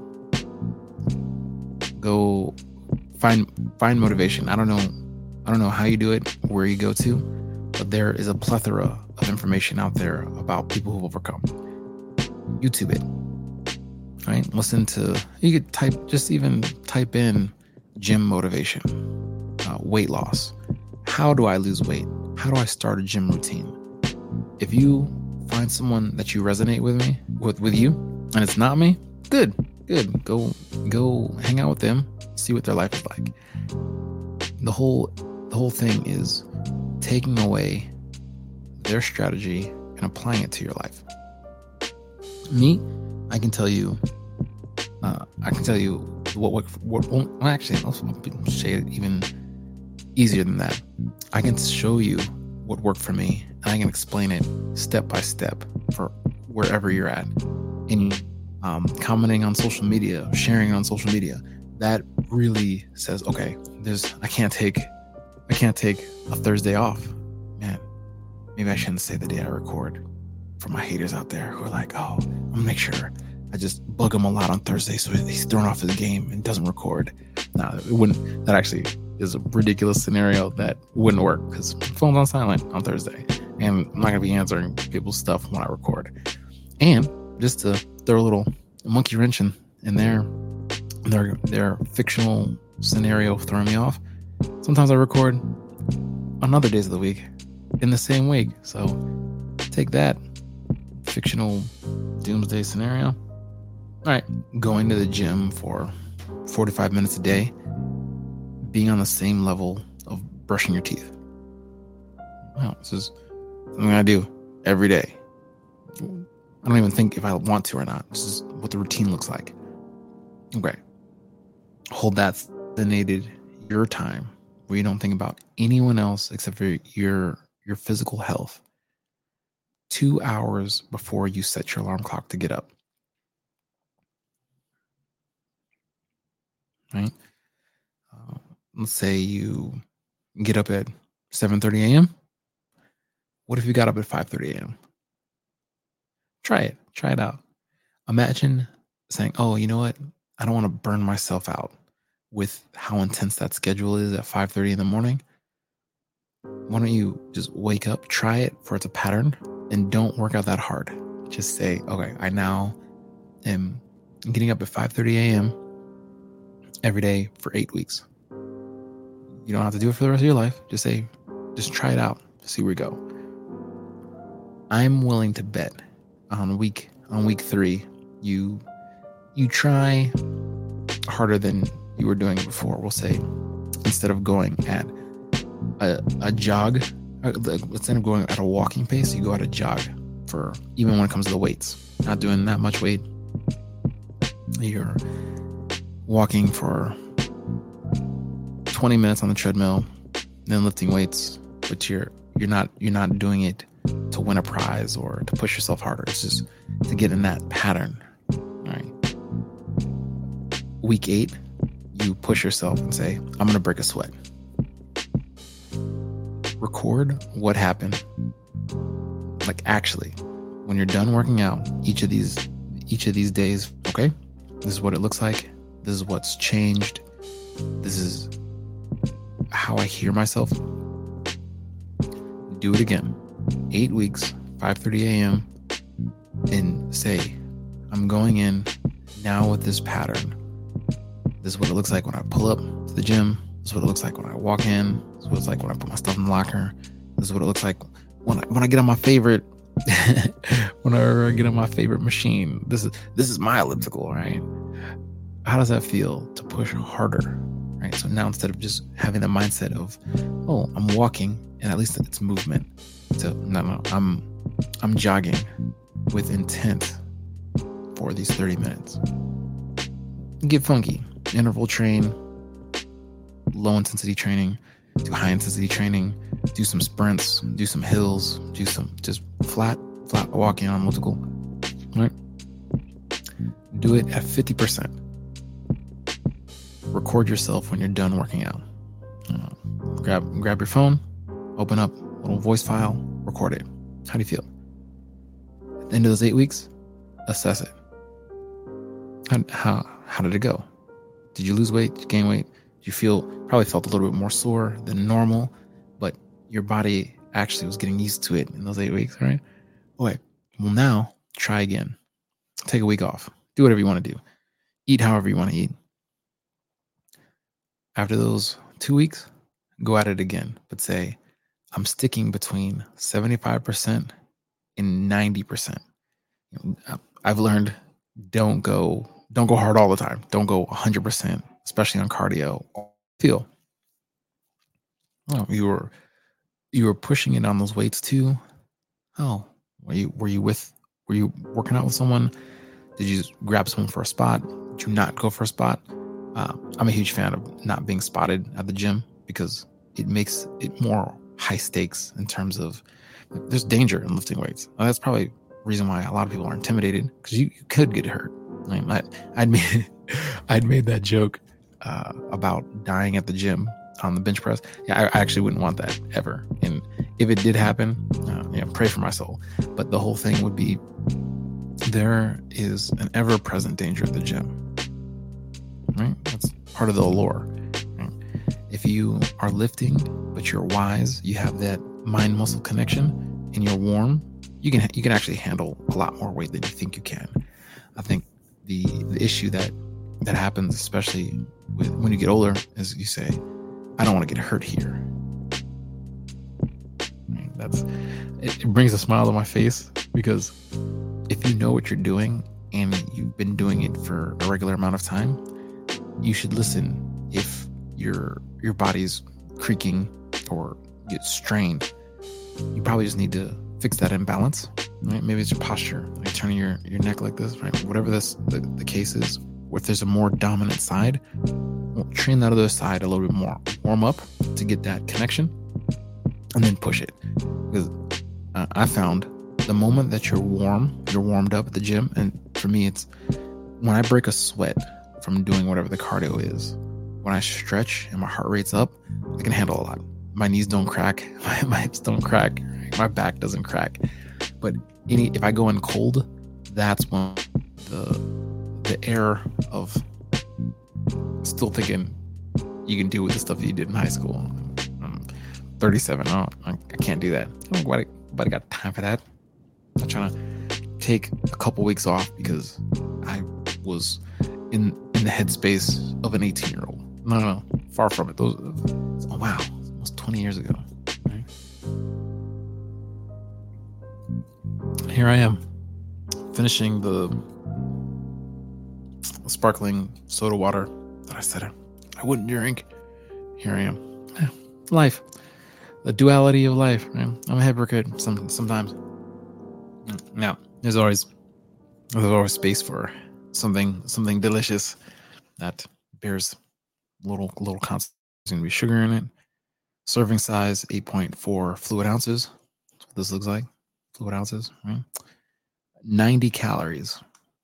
Go find motivation. I don't know how you do it, where you go to, but there is a plethora of information out there about people who've overcome. YouTube it, right? You could type in gym motivation, weight loss. How do I lose weight? How do I start a gym routine? If you find someone that you resonate with you, and it's not me, good. Go hang out with them, see what their life is like. The whole thing is taking away their strategy and applying it to your life. Me, I can tell you what actually, I'll say it even easier than that. I can show you what worked for me, and I can explain it step by step for wherever you're at. And commenting on social media, sharing it on social media, that really says, okay, I can't take a Thursday off. Man, maybe I shouldn't say the day I record, for my haters out there who are like, oh, I'm gonna make sure I just bug him a lot on Thursday so he's thrown off his game and doesn't record. No, it wouldn't. That actually is a ridiculous scenario that wouldn't work, because phone's on silent on Thursday and I'm not gonna be answering people's stuff when I record. And just to throw a little monkey wrench in their fictional scenario throwing me off, sometimes I record on other days of the week in the same week. So take that fictional doomsday scenario. All right, going to the gym for 45 minutes a day being on the same level of brushing your teeth. Wow, this is something I do every day. I don't even think if I want to or not. This is what the routine looks like. Okay. Hold that designated your time where you don't think about anyone else except for your physical health. 2 hours before you set your alarm clock to get up. Right? Let's say you get up at 7:30 a.m. What if you got up at 5:30 a.m.? Try it. Try it out. Imagine saying, oh, you know what? I don't want to burn myself out with how intense that schedule is at 5:30 in the morning. Why don't you just wake up, try it for it's a pattern, and don't work out that hard. Just say, okay, I now am getting up at 5:30 a.m. every day for 8 weeks. You don't have to do it for the rest of your life. Just try it out. See where you go. I'm willing to bet on week 3, you try harder than you were doing before. We'll say instead of going at a jog, instead of going at a walking pace, you go at a jog for even when it comes to the weights. Not doing that much weight. You're walking for 20 minutes on the treadmill, then lifting weights, but you're not doing it to win a prize or to push yourself harder. It's just to get in that pattern. All right. Week 8, you push yourself and say, I'm going to break a sweat. Record what happened. Like actually, when you're done working out each of these days, okay, this is what it looks like. This is what's changed. This is how I hear myself. Do it again. 8 weeks, 5:30 a.m. and say, I'm going in now with this pattern. This is what it looks like when I pull up to the gym. This is what it looks like when I walk in. This is what it's like when I put my stuff in the locker. This is what it looks like when I get on my favorite whenever I get on my favorite machine. This is my elliptical, right? How does that feel to push harder? Right. So now instead of just having the mindset of, oh, I'm walking and at least it's movement. So no, I'm jogging with intent for these 30 minutes. Get funky. Interval train, low intensity training, do high intensity training, do some sprints, do some hills, do some just flat walking on elliptical. Right? Do it at 50%. Record yourself when you're done working out. Grab your phone, open up a little voice file, record it. How do you feel? At the end of those 8 weeks, assess it. How did it go? Did you lose weight? Did you gain weight? Did you probably felt a little bit more sore than normal, but your body actually was getting used to it in those 8 weeks, right? Okay, well now try again. Take a week off. Do whatever you want to do. Eat however you want to eat. After those 2 weeks, go at it again, but say, I'm sticking between 75% and 90%. I've learned don't go hard all the time. Don't go 100%, especially on cardio. Feel. Oh, you were pushing it on those weights too. Oh, were you working out with someone? Did you grab someone for a spot? Did you not go for a spot? I'm a huge fan of not being spotted at the gym because it makes it more high stakes in terms of there's danger in lifting weights. That's probably the reason why a lot of people are intimidated because you could get hurt. I'd made that joke about dying at the gym on the bench press. Yeah, I actually wouldn't want that ever. And if it did happen, pray for my soul. But the whole thing would be there is an ever-present danger at the gym. Right? That's part of the allure. Right? If you are lifting, but you're wise, you have that mind-muscle connection, and you're warm, you can actually handle a lot more weight than you think you can. I think the issue that happens, especially when you get older, is you say, I don't want to get hurt here. Right? It brings a smile to my face because if you know what you're doing and you've been doing it for a regular amount of time, you should listen if your body's creaking or get strained, you probably just need to fix that imbalance, right? Maybe it's your posture, like turning your neck like this, right? Whatever the case is, if there's a more dominant side, well, train that other side a little bit more. Warm up to get that connection, and then push it. Because I found the moment that you're warmed up at the gym, and for me, it's when I break a sweat from doing whatever the cardio is. When I stretch and my heart rate's up, I can handle a lot. My knees don't crack, my hips don't crack, my back doesn't crack. But if I go in cold, that's when the air of still thinking you can do with the stuff you did in high school. I'm 37. I can't do that. Nobody got time for that. I'm trying to take a couple weeks off because I was in the headspace of an 18-year-old. No, far from it. Oh wow, almost 20 years ago. Right? Here I am, finishing the sparkling soda water that I said I wouldn't drink. Here I am. Yeah, life, the duality of life. Right? I'm a hypocrite sometimes. Now, there's always space for something delicious that bears little concentrations. There's gonna be sugar in it. Serving size 8.4 fluid ounces. That's what this looks like. Fluid ounces, right? 90 calories.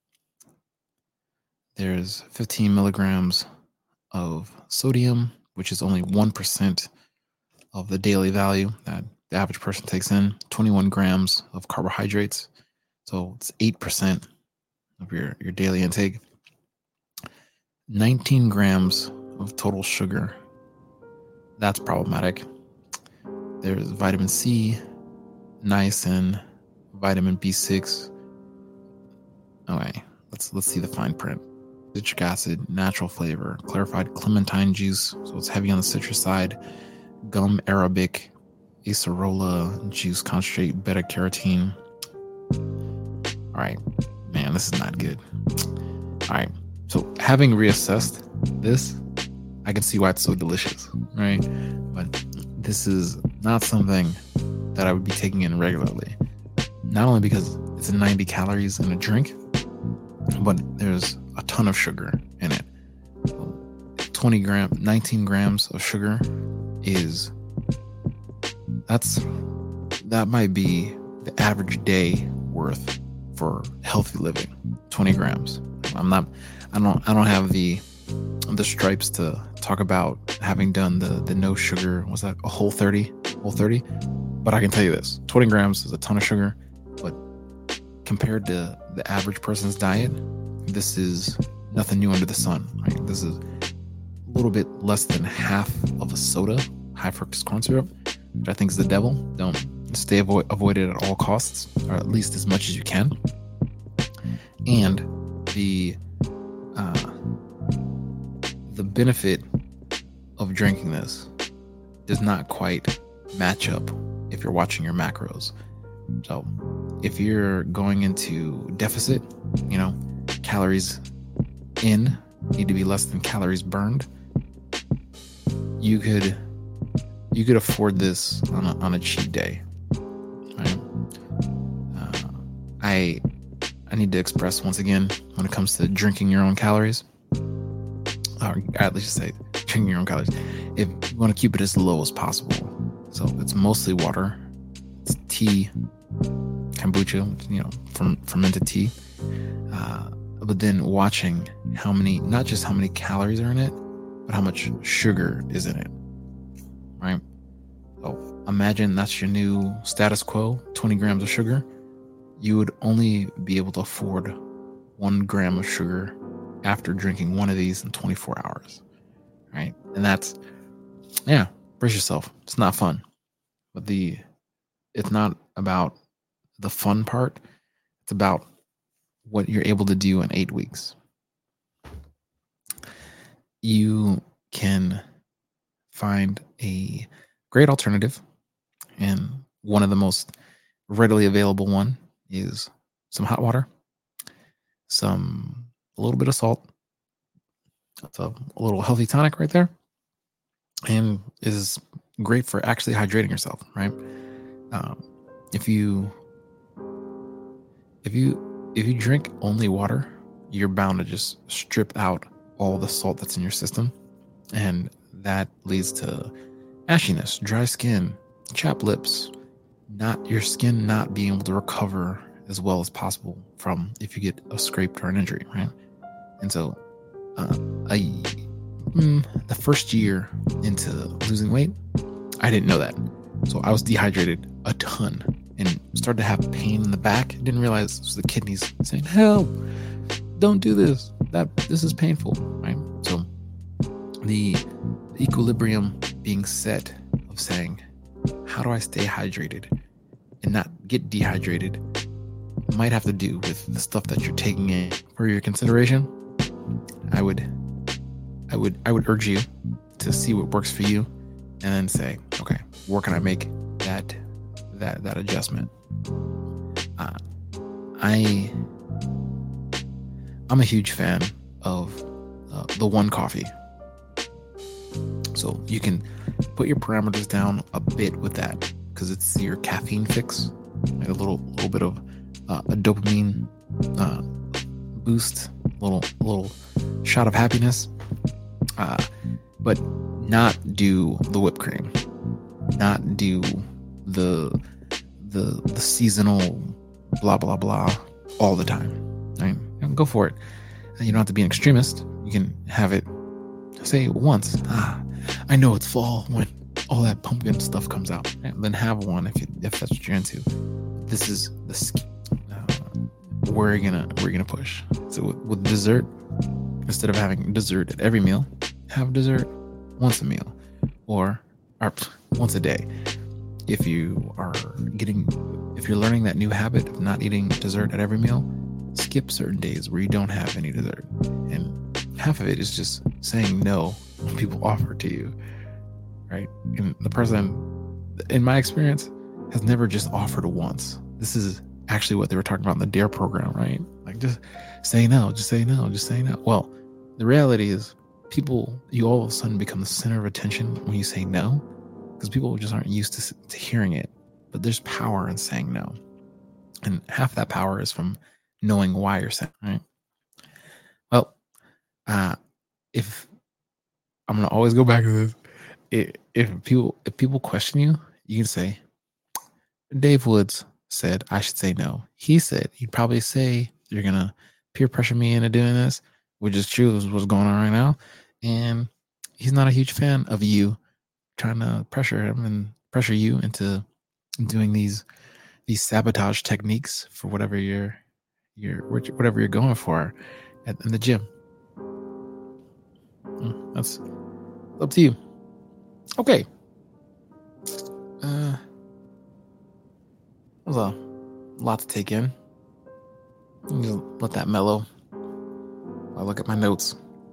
There's 15 milligrams of sodium, which is only 1% of the daily value that the average person takes in. 21 grams of carbohydrates. So it's 8% of your daily intake. 19 grams of total sugar. That's problematic. There's vitamin C, niacin, vitamin B6. Okay, let's see the fine print. Citric acid, natural flavor, clarified clementine juice, so it's heavy on the citrus side. Gum arabic, acerola juice concentrate, beta carotene. All right, man, this is not good. All right, so having reassessed this, I can see why it's so delicious, right? But this is not something that I would be taking in regularly. Not only because it's 90 calories in a drink, but there's a ton of sugar in it. 19 grams of sugar that might be the average day worth for healthy living. 20 grams. I don't have the stripes to talk about having done the no sugar. Was that a whole 30? But I can tell you this: 20 grams is a ton of sugar. But compared to the average person's diet, this is nothing new under the sun. Right? This is a little bit less than half of a soda, high fructose corn syrup, which I think is the devil. Don't avoid it at all costs, or at least as much as you can. And the benefit of drinking this does not quite match up if you're watching your macros. So if you're going into deficit, calories in need to be less than calories burned, you could afford this on a cheat day. Right? I need to express once again, when it comes to drinking your own calories, or at least say drinking your own calories, if you want to keep it as low as possible. So it's mostly water, it's tea, kombucha, from fermented tea. But then watching not just how many calories are in it, but how much sugar is in it, right? So imagine that's your new status quo, 20 grams of sugar. You would only be able to afford 1 gram of sugar after drinking one of these in 24 hours, right? And that's, brace yourself. It's not fun, but it's not about the fun part. It's about what you're able to do in 8 weeks. You can find a great alternative, and one of the most readily available one is some hot water, a little bit of salt. That's a little healthy tonic right there. and is great for actually hydrating yourself, right? If you drink only water, you're bound to just strip out all the salt that's in your system, and that leads to ashiness, dry skin, chapped lips, your skin not being able to recover as well as possible from if you get a scrape or an injury, right? And so the first year into losing weight, I didn't know that. So I was dehydrated a ton and started to have pain in the back. Didn't realize it was the kidneys saying, help, don't do this. This is painful, right? So the equilibrium being set of saying, how do I stay hydrated and not get dehydrated might have to do with the stuff that you're taking in for your consideration. I would urge you to see what works for you and then say, okay, where can I make that adjustment? I'm a huge fan of the One Coffee. So you can put your parameters down a bit with that because it's your caffeine fix, like a little bit of a dopamine boost, little shot of happiness, but not do the whipped cream, not do the seasonal blah blah blah all the time. Right? Go for it. You don't have to be an extremist. You can have it, say once. I know it's fall when all that pumpkin stuff comes out. And then have one if that's what you're into. This is where you're gonna push. So with dessert, instead of having dessert at every meal, have dessert once a meal or once a day. If you're learning that new habit of not eating dessert at every meal, skip certain days where you don't have any dessert. And half of it is just saying no when people offer it to you, right? And the person, in my experience, has never just offered once. This is actually what they were talking about in the DARE program, right? Like, just say no, just say no, just say no. Well, the reality is you all of a sudden become the center of attention when you say no, because people just aren't used to hearing it. But there's power in saying no. And half that power is from knowing why you're saying, right? Well, if I'm going to always go back to this, if people question you, you can say, Dave Woods said I should say no. He said, he'd probably say, you're going to peer pressure me into doing this, which is true, is what's going on right now. And he's not a huge fan of you trying to pressure him and pressure you into doing these sabotage techniques for whatever you're going for in the gym. That's up to you. Okay. That was a lot to take in. Just let that mellow. I look at my notes.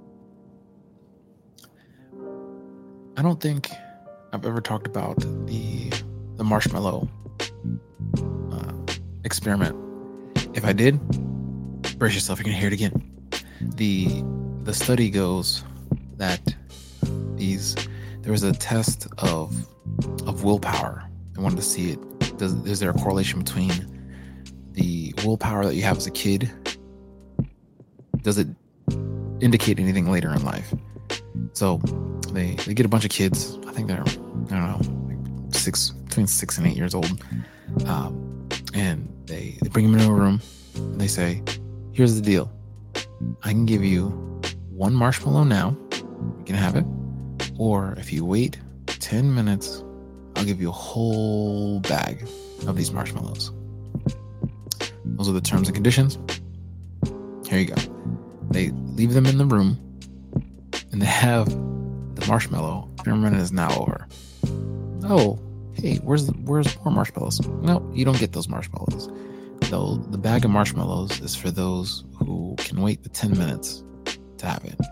I don't think I've ever talked about the marshmallow experiment. If I did, brace yourself, you're gonna hear it again. The study goes that there was a test of willpower. I wanted to see it. Is there a correlation between the willpower that you have as a kid? Does it indicate anything later in life? So they get a bunch of kids. I think they're, I don't know, between 6 and 8 years old. And they bring them into a room and they say, here's the deal. I can give you one marshmallow now. You can have it. Or if you wait 10 minutes, I'll give you a whole bag of these marshmallows. Those are the terms and conditions. Here you go. They leave them in the room and they have the marshmallow. Experiment is now over. Oh, hey, where's more marshmallows? No, you don't get those marshmallows. Though the bag of marshmallows is for those who can wait the 10 minutes to have it.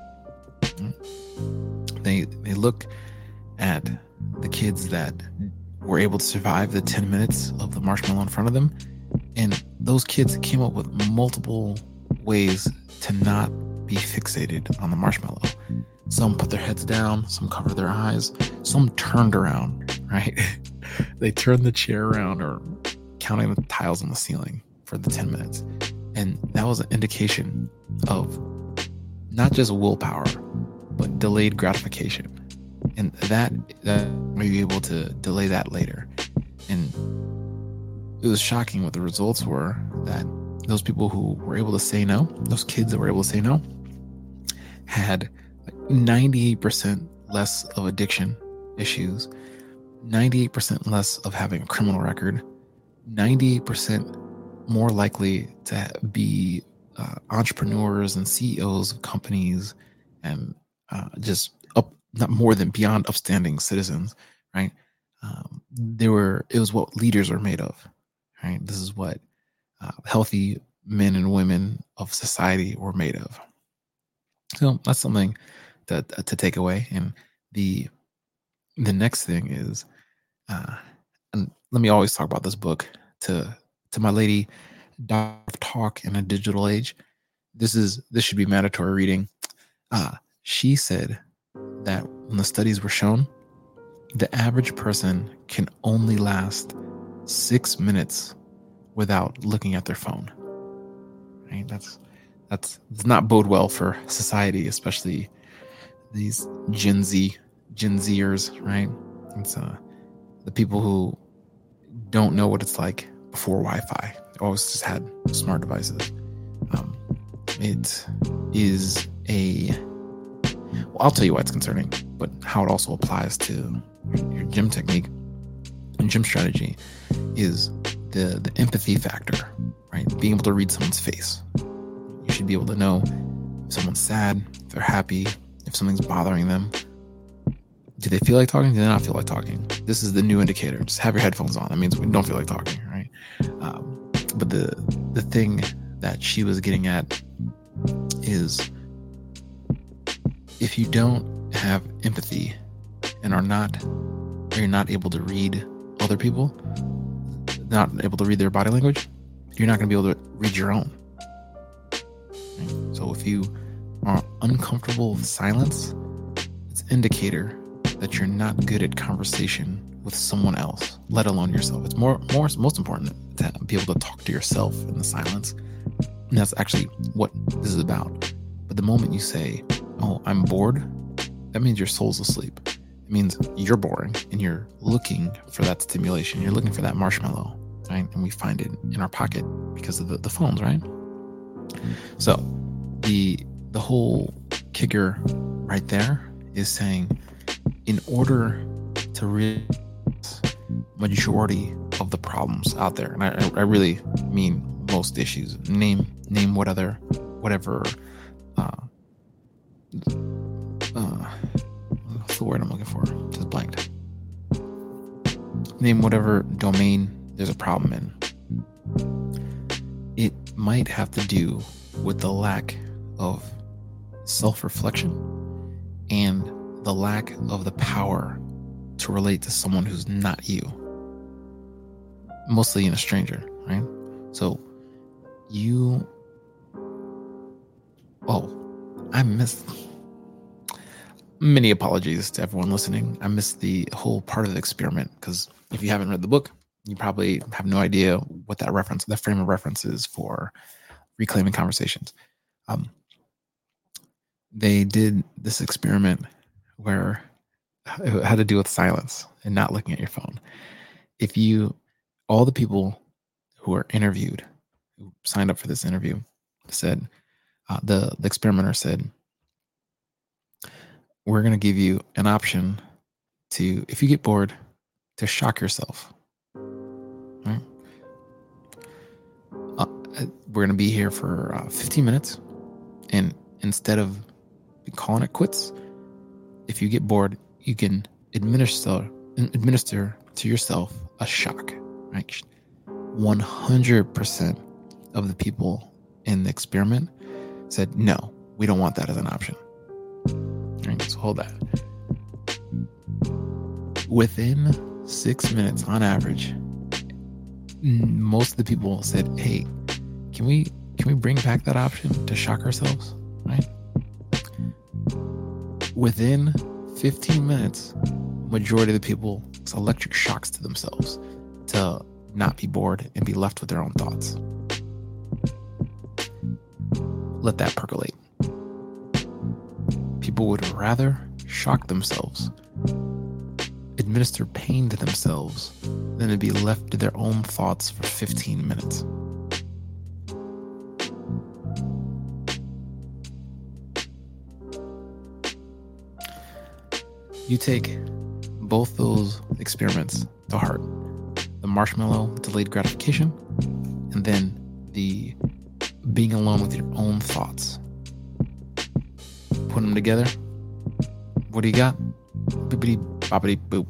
They look at the kids that were able to survive the 10 minutes of the marshmallow in front of them, and those kids came up with multiple ways to not be fixated on the marshmallow. Some put their heads down, some covered their eyes, some turned around, right? They turned the chair around or counting the tiles on the ceiling for the 10 minutes. And that was an indication of not just willpower, but delayed gratification. And that may be able to delay that later. And it was shocking what the results were, that those people who were able to say no, those kids that were able to say no, had 98% less of addiction issues, 98% less of having a criminal record, 98% more likely to be entrepreneurs and CEOs of companies, and just not more than beyond upstanding citizens, right? It was what leaders are made of, right? This is what healthy men and women of society were made of. So that's something to take away. And the next thing is, and let me always talk about this book to my lady, Dr. Talk in a Digital Age. This should be mandatory reading. She said that when the studies were shown, the average person can only last 6 minutes without looking at their phone. Right? That's does not bode well for society, especially these Gen Zers, right? It's the people who don't know what it's like before Wi-Fi. They always just had smart devices. It is well, I'll tell you why it's concerning, but how it also applies to your gym technique and gym strategy is the empathy factor, right? Being able to read someone's face. You should be able to know if someone's sad, if they're happy, if something's bothering them. Do they feel like talking? Do they not feel like talking? This is the new indicator. Just have your headphones on. That means we don't feel like talking, right? But the thing that she was getting at is, if you don't have empathy and you're not able to read other people, not able to read their body language, you're not going to be able to read your own. Right? So if you are uncomfortable with silence, it's an indicator that you're not good at conversation with someone else, let alone yourself. It's most important to be able to talk to yourself in the silence. And that's actually what this is about. But the moment you say, "Oh, I'm bored," that means your soul's asleep. It means you're boring and you're looking for that stimulation. You're looking for that marshmallow, right? And we find it in our pocket because of the phones, right? So the whole kicker right there is saying, in order to realize majority of the problems out there, and I really mean most issues. Name whatever what's the word I'm looking for? Just blanked. Name whatever domain there's a problem in. It might have to do with the lack of self-reflection and the lack of the power to relate to someone who's not you. Mostly in a stranger, right? So I missed, many apologies to everyone listening. I missed the whole part of the experiment, because if you haven't read the book, you probably have no idea what that frame of reference is for reclaiming conversations. They did this experiment where it had to do with silence and not looking at your phone. All the people who were interviewed, who signed up for this interview, said, the experimenter said, "We're going to give you an option to, if you get bored, to shock yourself. Right? We're going to be here for 15 minutes. And instead of calling it quits, if you get bored, you can administer to yourself a shock." Right? 100% of the people in the experiment said, "No, we don't want that as an option." Right, so hold that. Within 6 minutes on average, most of the people said, "Hey, can we bring back that option to shock ourselves?" Right? Within 15 minutes, majority of the people, it's electric shocks to themselves to not be bored and be left with their own thoughts. Let that percolate. People would rather shock themselves, administer pain to themselves, than to be left to their own thoughts for 15 minutes. You take both those experiments to heart. The marshmallow delayed gratification, and then the being alone with your own thoughts. Put them together. What do you got? Bippity boppity boop.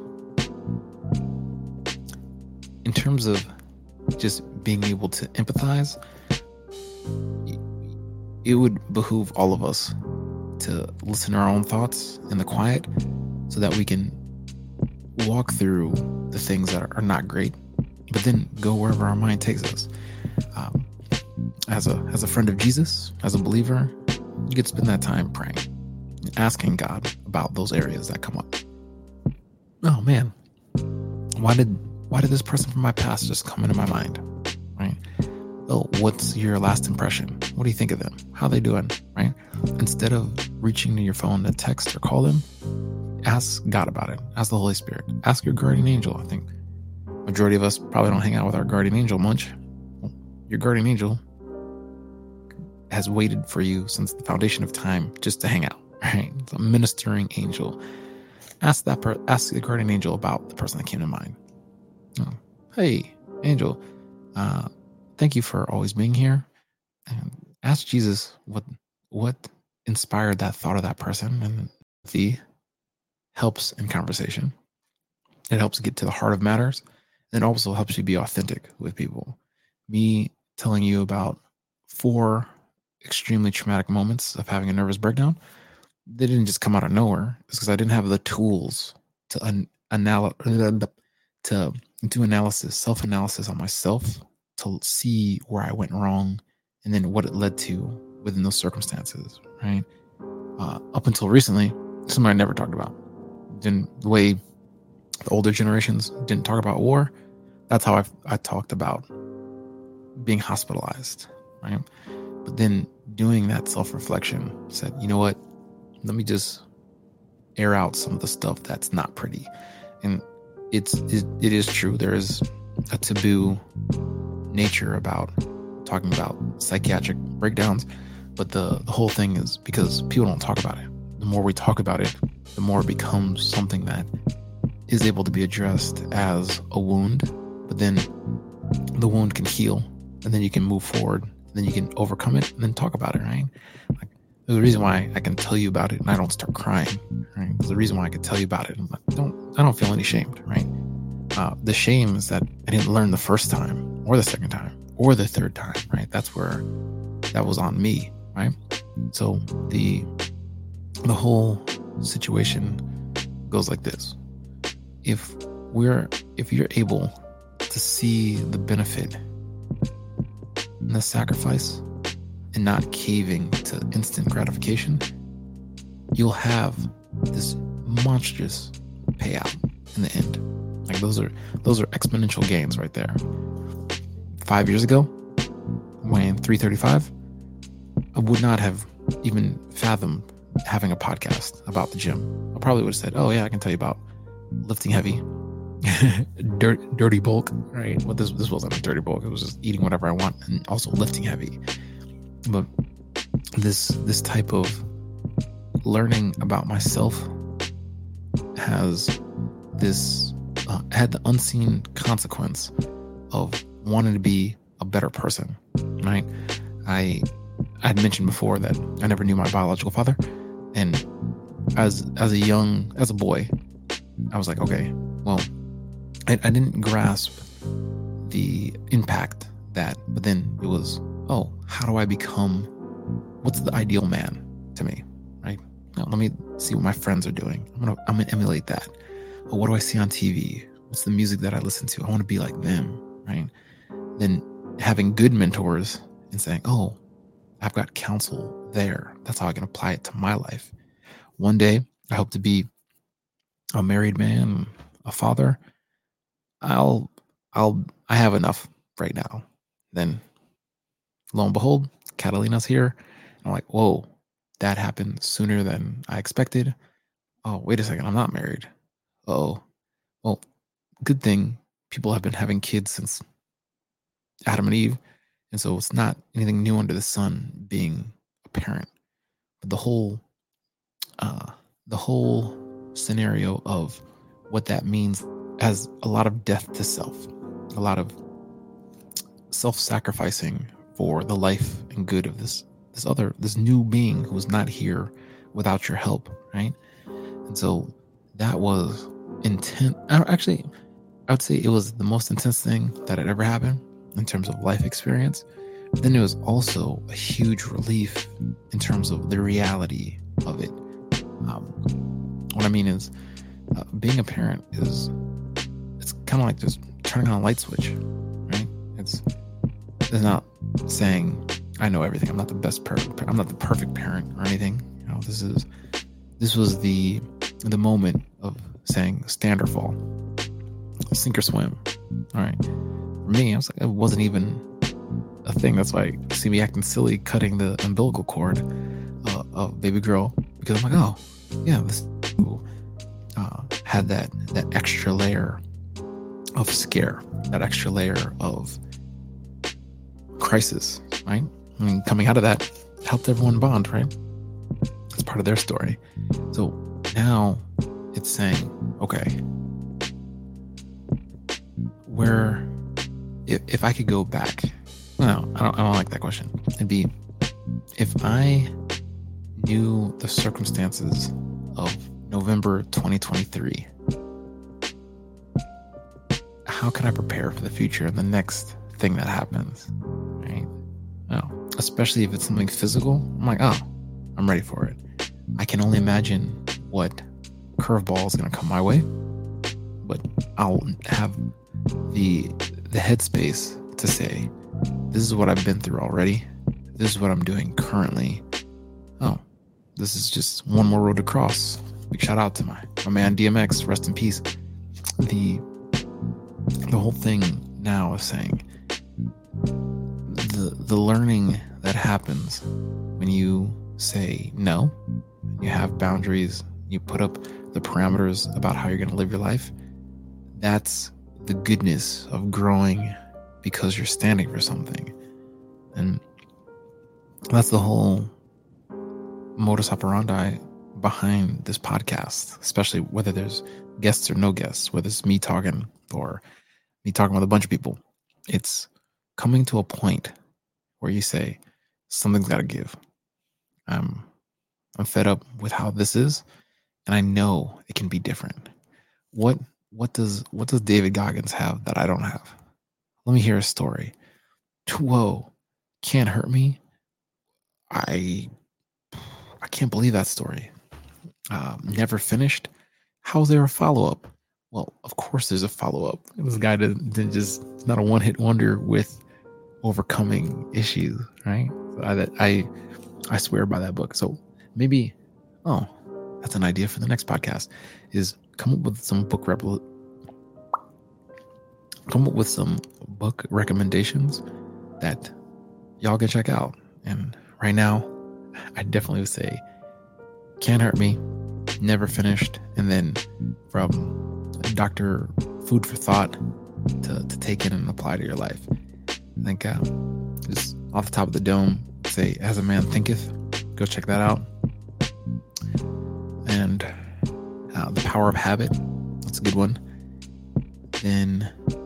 In terms of just being able to empathize, it would behoove all of us to listen to our own thoughts in the quiet so that we can walk through the things that are not great, but then go wherever our mind takes us. As a friend of Jesus, as a believer, you could spend that time praying, asking God about those areas that come up. Oh man, why did this person from my past just come into my mind? Right? Oh, what's your last impression? What do you think of them? How are they doing? Right? Instead of reaching to your phone to text or call them, ask God about it. Ask the Holy Spirit. Ask your guardian angel. I think majority of us probably don't hang out with our guardian angel much. Your guardian angel has waited for you since the foundation of time just to hang out, right? It's a ministering angel. Ask the guardian angel about the person that came to mind. Oh, hey, angel, thank you for always being here. And ask Jesus what inspired that thought of that person, and the helps in conversation. It helps get to the heart of matters. And it also helps you be authentic with people. Me telling you about 4 extremely traumatic moments of having a nervous breakdown, they didn't just come out of nowhere. It's because I didn't have the tools to do analysis, self-analysis on myself, to see where I went wrong and then what it led to within those circumstances, right? Up until recently, something I never talked about. The way the older generations didn't talk about war, that's how I talked about being hospitalized, right? But then doing that self-reflection said, you know what? Let me just air out some of the stuff that's not pretty. And it is true. There is a taboo nature about talking about psychiatric breakdowns, but the whole thing is because people don't talk about it. The more we talk about it, the more it becomes something that is able to be addressed as a wound, but then the wound can heal, and then you can move forward, and then you can overcome it, and then talk about it, right? Like, there's a reason why I can tell you about it and I don't start crying, right? There's a reason why I can tell you about it and I don't feel any shamed, right? The shame is that I didn't learn the first time, or the second time, or the third time, right? That's where that was on me, right? So the whole situation goes like this. If you're able to see the benefit and the sacrifice and not caving to instant gratification, you'll have this monstrous payout in the end. Like those are exponential gains right there. 5 years ago, weighing 335, I would not have even fathomed having a podcast about the gym. I probably would have said, oh yeah, I can tell you about lifting heavy, dirty bulk, right? Well, this wasn't a dirty bulk. It was just eating whatever I want and also lifting heavy. But this type of learning about myself has had the unseen consequence of wanting to be a better person, right? I had mentioned before that I never knew my biological father, and as a boy, I was like, okay, well, I didn't grasp the impact that, but then it was, oh, how do I become, what's the ideal man to me, right? Now, let me see what my friends are doing. I'm gonna emulate that. Well, what do I see on TV? What's the music that I listen to? I want to be like them, right? Then having good mentors and saying, oh, I've got counsel there. That's how I can apply it to my life. One day, I hope to be a married man, a father. I have enough right now. Then, lo and behold, Catalina's here. I'm like, whoa, that happened sooner than I expected. Oh, wait a second, I'm not married. Oh, well, good thing people have been having kids since Adam and Eve, and so it's not anything new under the sun being a parent. But the whole scenario of what that means has a lot of death to self, a lot of self-sacrificing for the life and good of this new being who was not here without your help, right? And so that was intense. Actually, I would say it was the most intense thing that had ever happened in terms of life experience. But then it was also a huge relief in terms of the reality of it. What I mean is, being a parent it's kind of like just turning on a light switch, right? It's not saying I know everything. I'm not the best parent. I'm not the perfect parent or anything. This was the moment of saying stand or fall, sink or swim. All right. For me, I was like, it wasn't even a thing. That's why you see me acting silly cutting the umbilical cord of baby girl, because I'm like, oh yeah, this had that extra layer of scare, that extra layer of crisis, right? I mean, coming out of that helped everyone bond, right? It's part of their story. So now it's saying, okay, where if I could go back, no, I don't like that question. It'd be, if I knew the circumstances of November 2023, how can I prepare for the future and the next thing that happens, right? No, especially if it's something physical. I'm like, oh, I'm ready for it. I can only imagine what curveball is going to come my way, but I'll have the headspace to say, this is what I've been through already. This is what I'm doing currently. Oh, this is just one more road to cross. Big shout out to my man DMX, rest in peace. The whole thing now is saying the learning that happens when you say no, you have boundaries, you put up the parameters about how you're going to live your life. That's the goodness of growing because you're standing for something. And that's the whole modus operandi behind this podcast, especially whether there's guests or no guests, whether it's me talking or me talking with a bunch of people. It's coming to a point where you say, something's got to give. I'm fed up with how this is, and I know it can be different. What does David Goggins have that I don't have? Let me hear a story. Whoa, Can't Hurt Me. I can't believe that story. Never Finished. How's there a follow-up? Well, of course there's a follow-up. This guy didn't just, it's not a one-hit wonder with overcoming issues, right? I swear by that book. So maybe, that's an idea for the next podcast, is come up with some book recommendations that y'all can check out. And right now, I definitely would say Can't Hurt Me, Never Finished, and then from Dr. Food for Thought to take in and apply to your life. I think just off the top of the dome, say As a Man Thinketh. Go check that out. And The Power of Habit. That's a good one. Then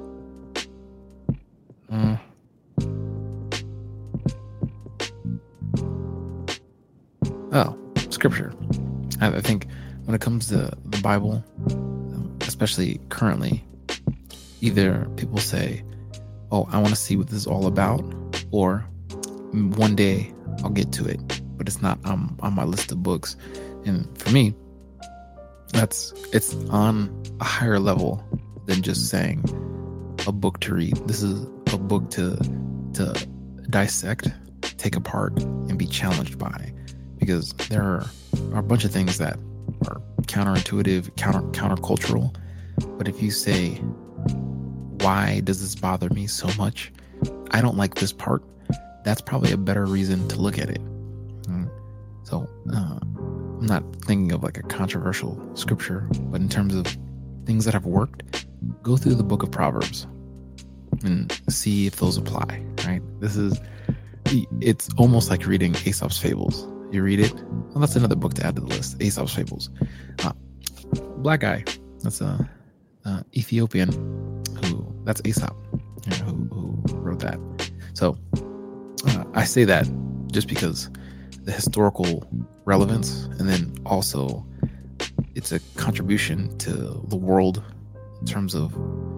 scripture. I think when it comes to the Bible, especially currently, either people say, oh, I want to see what this is all about, or one day I'll get to it, but it's not on my list of books. And for me, it's on a higher level than just saying a book to read. This is a book to dissect, take apart, and be challenged by. because there are a bunch of things that are counterintuitive, countercultural. But if you say, why does this bother me so much? I don't like this part. That's probably a better reason to look at it. So I'm not thinking of like a controversial scripture, but in terms of things that have worked, go through the book of Proverbs and see if those apply, right? It's almost like reading Aesop's Fables. You read it, well, that's another book to add to the list, Aesop's Fables. Black guy, that's a Ethiopian that's Aesop, who wrote that. So I say that just because the historical relevance, and then also it's a contribution to the world in terms of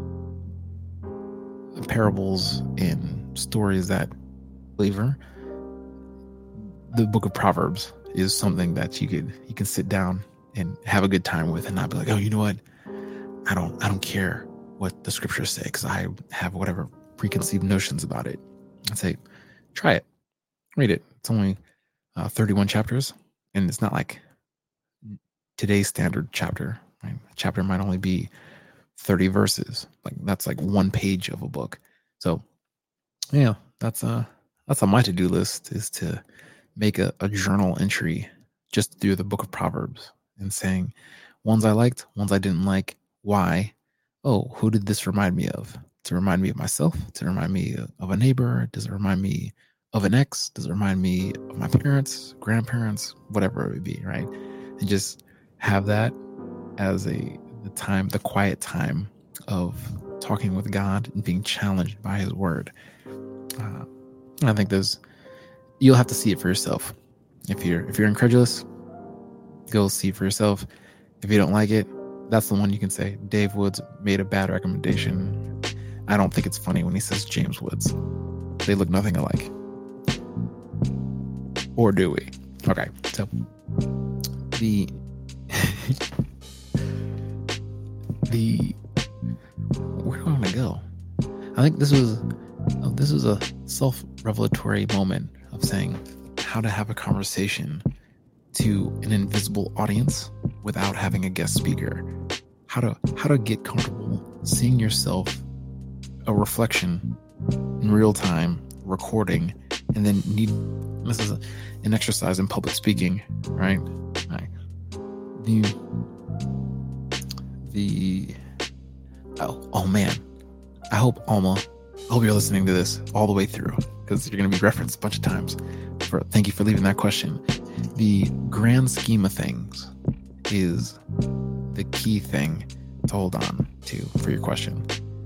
parables and stories that flavor. The book of Proverbs is something that you can sit down and have a good time with, and not be like, oh, you know what? I don't care what the scriptures say because I have whatever preconceived notions about it. I'd say, try it, read it. It's only 31 chapters, and it's not like today's standard chapter. Right? A chapter might only be 30 verses. Like that's like one page of a book. So yeah, that's on my to-do list, is to make a journal entry just through the book of Proverbs and saying ones I liked, ones I didn't like, why. Oh, who did this remind me of? Does it remind me of myself? Does it remind me of a neighbor? Does it remind me of an ex? Does it remind me of my parents, grandparents, whatever it would be, right? And just have that as the quiet time of talking with God and being challenged by His Word. I think you'll have to see it for yourself. If you're incredulous, go see for yourself. If you don't like it, that's the one you can say, Dave Woods made a bad recommendation. I don't think it's funny when he says James Woods. They look nothing alike. Or do we? Okay, so where do I want to go? I think this was a self-revelatory moment of saying how to have a conversation to an invisible audience without having a guest speaker. How to get comfortable seeing yourself, a reflection in real time, recording, and then this is an exercise in public speaking, right? Oh man, I hope you're listening to this all the way through, because you're going to be referenced a bunch of times. Thank you for leaving that question. The grand scheme of things is the key thing to hold on to for your question.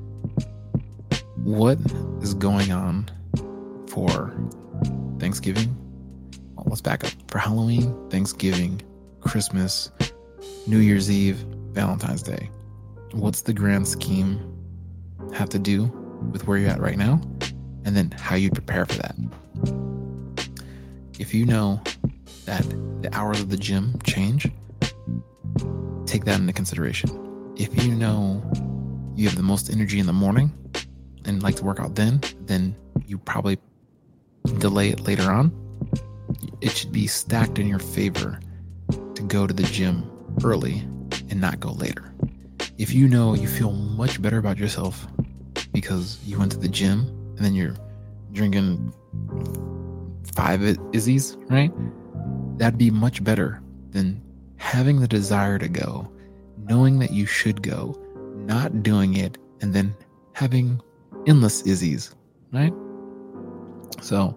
What is going on for Thanksgiving? Well, let's back up. For Halloween, Thanksgiving, Christmas, New Year's Eve, Valentine's Day. What's the grand scheme have to do with where you're at right now? And then how you prepare for that. If you know that the hours of the gym change, take that into consideration. If you know you have the most energy in the morning and like to work out then you probably delay it later on. It should be stacked in your favor to go to the gym early and not go later. If you know you feel much better about yourself because you went to the gym and then you're drinking 5 Izzy's, right? That'd be much better than having the desire to go, knowing that you should go, not doing it, and then having endless Izzy's, right? So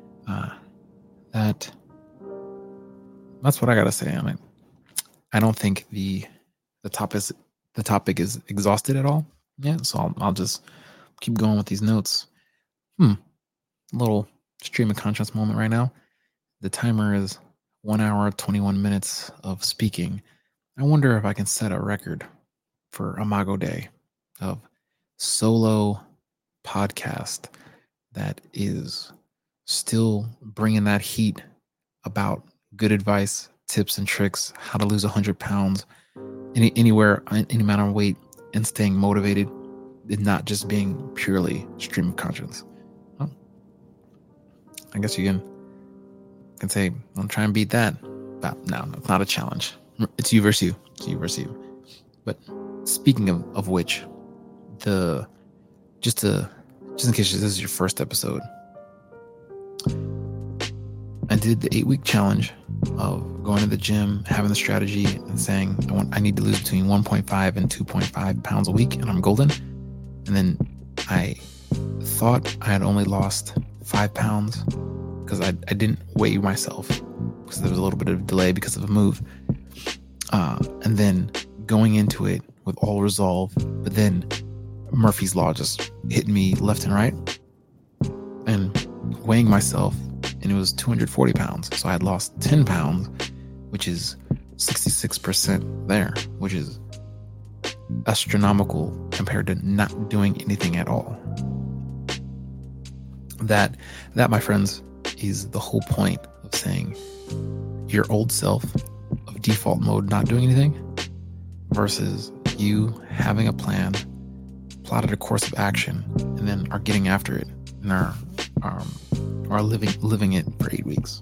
that's what I gotta say on it. I don't think the topic is exhausted at all. Yeah, so I'll just keep going with these notes. A little stream of conscience moment right now. The timer is 1 hour, 21 minutes of speaking. I wonder if I can set a record for Imago Day of solo podcast that is still bringing that heat about good advice, tips and tricks, how to lose 100 pounds, any amount of weight, and staying motivated, and not just being purely stream of conscience. Well, I guess you can can say, "I'll try and beat that." But no, it's not a challenge. It's you versus you. It's you versus you. But speaking of which, just in case this is your first episode, I did the 8-week challenge of going to the gym, having the strategy, and saying I need to lose between 1.5 and 2.5 pounds a week, and I'm golden. And then I thought I had only lost 5 pounds because I didn't weigh myself because there was a little bit of delay because of a move. And then going into it with all resolve, but then Murphy's Law just hit me left and right, and weighing myself, and it was 240 pounds. So I had lost 10 pounds, which is 66% there, which is astronomical compared to not doing anything at all. That, my friends, is the whole point of saying your old self of default mode not doing anything versus you having a plan, plotted a course of action, and then are getting after it and are living it for 8 weeks.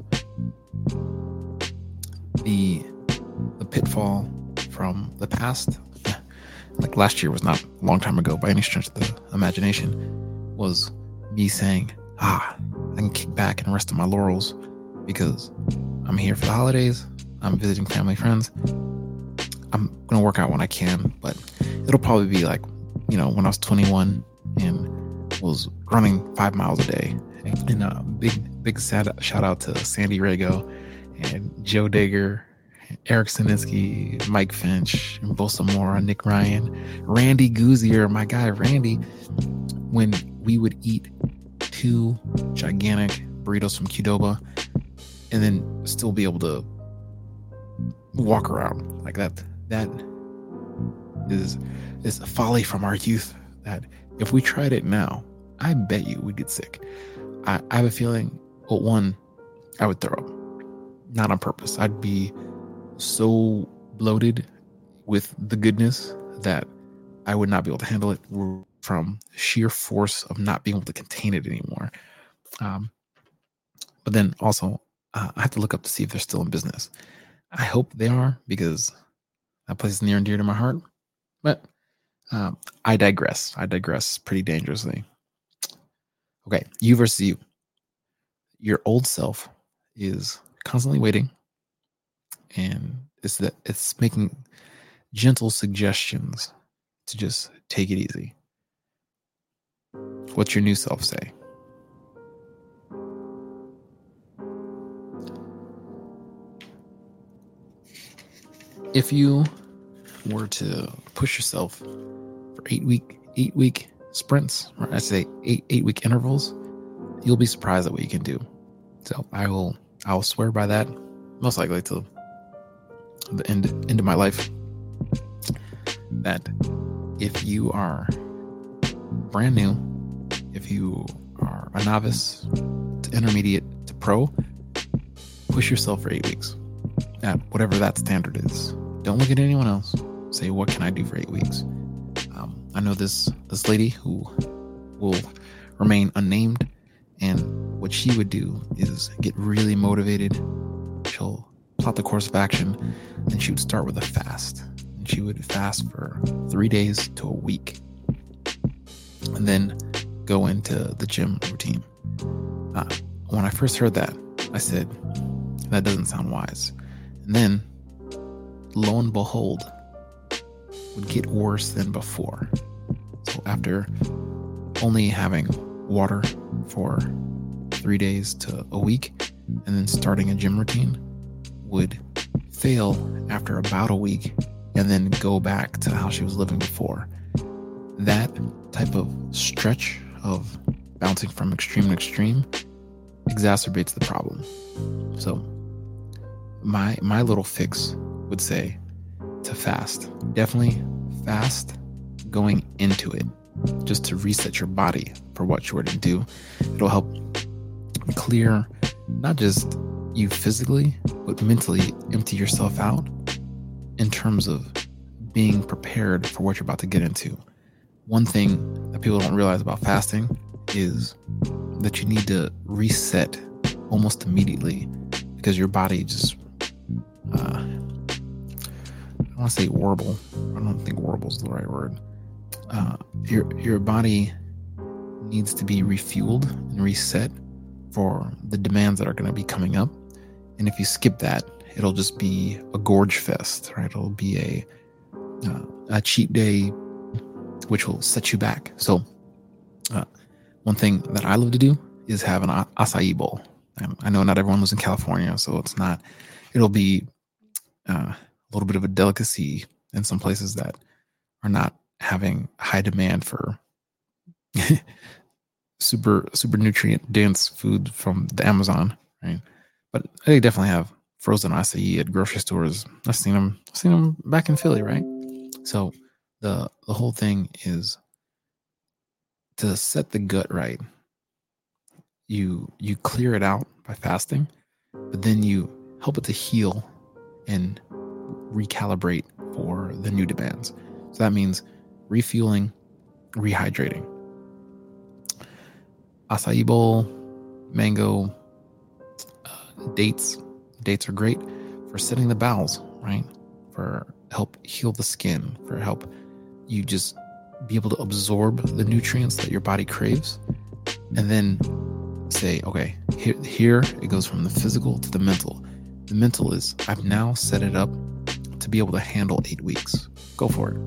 The pitfall from the past, like last year was not a long time ago by any stretch of the imagination, was me saying, I can kick back and rest on my laurels because I'm here for the holidays, I'm visiting family, friends, I'm going to work out when I can, but it'll probably be like, when I was 21 and was running 5 miles a day. And a big shout out to Sandy Rago and Joe Digger, Eric Sininsky, Mike Finch, and Bosa Mora, Nick Ryan, Randy Gouzier, my guy Randy, when we would eat 2 gigantic burritos from Qdoba and then still be able to walk around like that. That is a folly from our youth that if we tried it now, I bet you we'd get sick. I have a feeling, well, one, I would throw up. Not on purpose. I'd be so bloated with the goodness that I would not be able to handle it from sheer force of not being able to contain it anymore. But then also, I have to look up to see if they're still in business. I hope they are because that place is near and dear to my heart. But I digress. I digress pretty dangerously. Okay, you versus you. Your old self is constantly waiting, and it's making gentle suggestions to just take it easy. What's your new self say? If you were to push yourself for 8 week sprints, or I say 8 week intervals, you'll be surprised at what you can do. So I will swear by that, most likely till the end of my life, that if you are brand new, if you are a novice to intermediate to pro, push yourself for 8 weeks at whatever that standard is. Don't look at anyone else. Say, what can I do for 8 weeks? I know this lady who will remain unnamed, and what she would do is get really motivated. She'll plot the course of action, and she would start with a fast. And she would fast for 3 days to a week, and then go into the gym routine. When I first heard that, I said, that doesn't sound wise. And then, lo and behold, would get worse than before. So after only having water for 3 days to a week and then starting a gym routine, would fail after about a week and then go back to how she was living before. That type of stretch of bouncing from extreme to extreme exacerbates the problem. So my little fix would say to fast. Definitely fast going into it, just to reset your body for what you were to do. It'll help clear not just you physically, but mentally empty yourself out in terms of being prepared for what you're about to get into. One thing that people don't realize about fasting is that you need to reset almost immediately because your body just, I don't want to say warble. I don't think warble is the right word. Your body needs to be refueled and reset for the demands that are going to be coming up. And if you skip that, it'll just be a gorge fest, right? It'll be a cheat day, which will set you back. So one thing that I love to do is have an acai bowl. I know not everyone lives in California, so it'll be a little bit of a delicacy in some places that are not having high demand for super nutrient dense food from the Amazon, right? But they definitely have frozen acai at grocery stores. I've seen them back in Philly, right? So the whole thing is to set the gut right. You clear it out by fasting, but then you help it to heal and recalibrate for the new demands. So that means refueling, rehydrating. Acai bowl, mango, dates. Dates are great for setting the bowels, right? For help heal the skin, for help you just be able to absorb the nutrients that your body craves. And then say, okay, here it goes from the physical to the mental. The mental is, I've now set it up to be able to handle 8 weeks. Go for it.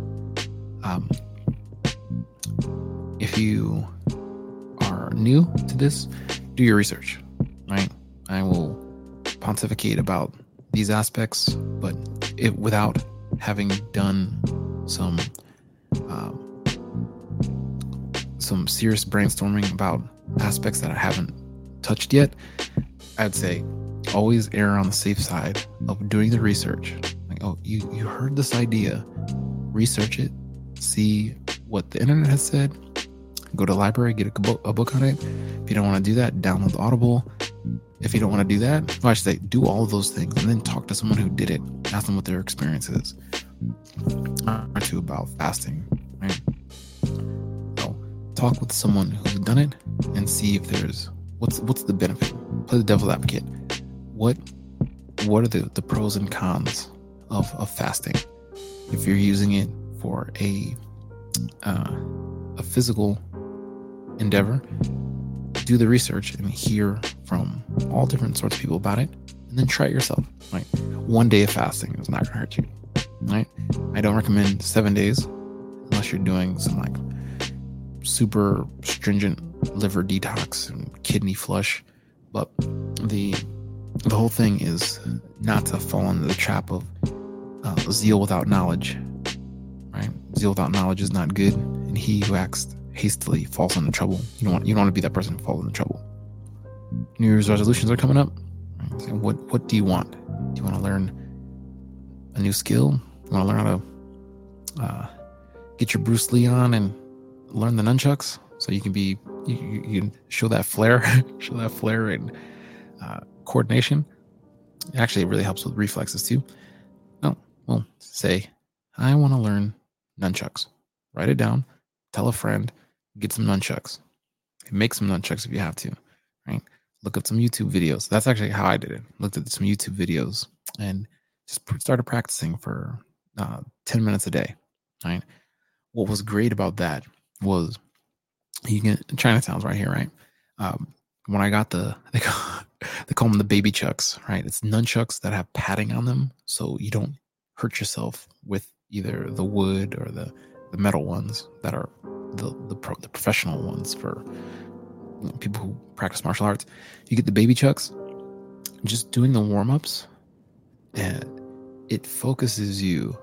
If you are new to this, do your research, right? I will pontificate about these aspects, but without having done some serious brainstorming about aspects that I haven't touched yet, I'd say always err on the safe side of doing the research. Like, oh, you heard this idea, research it, see what the internet has said, go to the library, get a book on it. If you don't want to do that, download the Audible. If you don't want to do that, I should say do all of those things and then talk to someone who did it. Ask them what their experience is. Or two about fasting, right? So talk with someone who's done it and see if there's what's the benefit. Play the devil's advocate. What are the pros and cons of fasting? If you're using it for a physical endeavor, do the research and hear from all different sorts of people about it, and then try it yourself. Right? 1 day of fasting is not going to hurt you. Right? I don't recommend 7 days unless you're doing some like super stringent liver detox and kidney flush. But the whole thing is not to fall into the trap of zeal without knowledge. Right? Zeal without knowledge is not good, and he who acts hastily falls into trouble. You don't want to be that person who falls into trouble. New Year's resolutions are coming up. Right? So what do you want? Do you want to learn a new skill? You want to learn how to get your Bruce Lee on and learn the nunchucks so you can be you can show that flair, and coordination. Actually, it really helps with reflexes too. No, well, say I want to learn nunchucks. Write it down. Tell a friend. Get some nunchucks. Make some nunchucks if you have to. Right? Look up some YouTube videos. That's actually how I did it. Looked at some YouTube videos and just started practicing for 10 minutes a day. Right? What was great about that was Chinatown's right here, right? When I got they call them the baby chucks, right? It's nunchucks that have padding on them, so you don't hurt yourself with either the wood or the metal ones that are the professional ones for people who practice martial arts. You get the baby chucks. Just doing the warm-ups, and it focuses you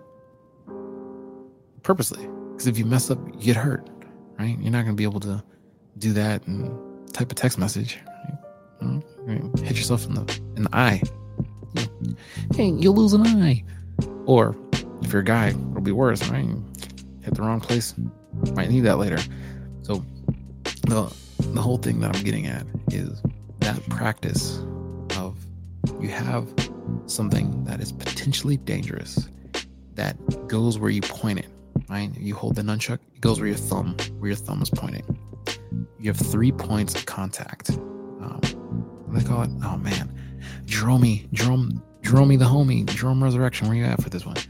purposely, because if you mess up, you get hurt, right? You're not going to be able to do that and type a text message. Right? Hit yourself in the eye. Hey, you'll lose an eye. Or if you're a guy, it'll be worse, right? Hit the wrong place, might need that later. So the whole thing that I'm getting at is that practice of you have something that is potentially dangerous that goes where you point it, right? You hold the nunchuck, it goes where your thumb is pointing. You have 3 points of contact. What do they call it? Oh man, Jerome the homie, Jerome Resurrection, where you at for this one?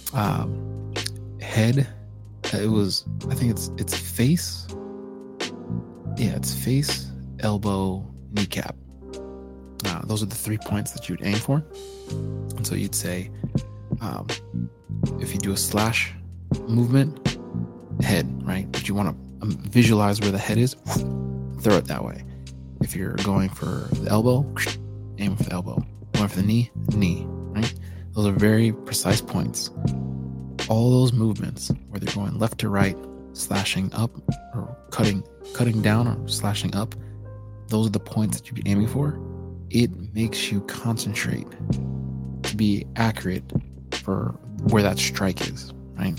Head, it was, I think it's face. Yeah, it's face, elbow, kneecap. Those are the 3 points that you'd aim for. And so you'd say, if you do a slash movement, head, right? But you want to visualize where the head is, throw it that way. If you're going for the elbow, aim for the elbow. Going for the knee, right? Those are very precise points. All those movements, whether you're going left to right, slashing up, or cutting down, or slashing up, those are the points that you'd be aiming for. It makes you concentrate to be accurate for where that strike is, right?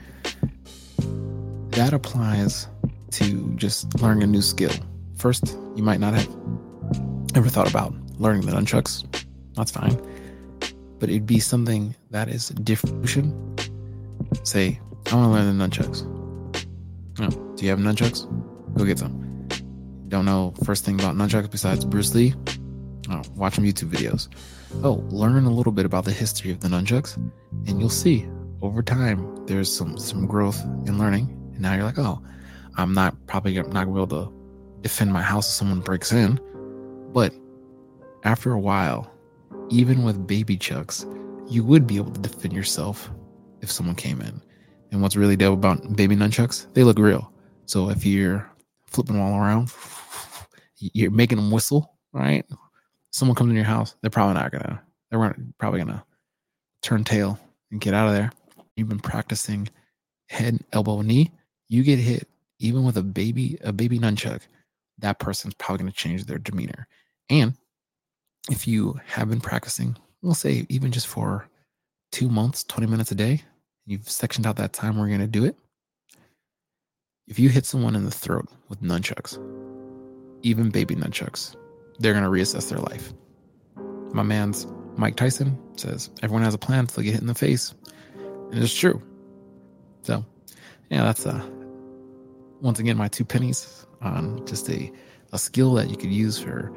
That applies to just learning a new skill. First, you might not have ever thought about learning the nunchucks. That's fine. But it'd be something that is different. Say, I want to learn the nunchucks. No, do you have nunchucks? Go get some. Don't know first thing about nunchucks besides Bruce Lee? Oh, watch some YouTube videos. Oh, learn a little bit about the history of the nunchucks, and you'll see over time there's some growth in learning. And now you're like, oh, I'm not going to be able to defend my house if someone breaks in. But after a while, even with baby chucks, you would be able to defend yourself if someone came in. And what's really dope about baby nunchucks, they look real. So if you're flipping them all around, you're making them whistle, right? Someone comes in your house, they're probably gonna turn tail and get out of there. You've been practicing head, elbow, knee. You get hit, even with a baby nunchuck, that person's probably gonna change their demeanor. And if you have been practicing, we'll say even just for 2 months, 20 minutes a day, you've sectioned out that time where you're going to do it. If you hit someone in the throat with nunchucks, even baby nunchucks, they're going to reassess their life. My man's Mike Tyson says, everyone has a plan until they get hit in the face. And it's true. So, yeah, that's once again my 2 pennies on just a skill that you could use for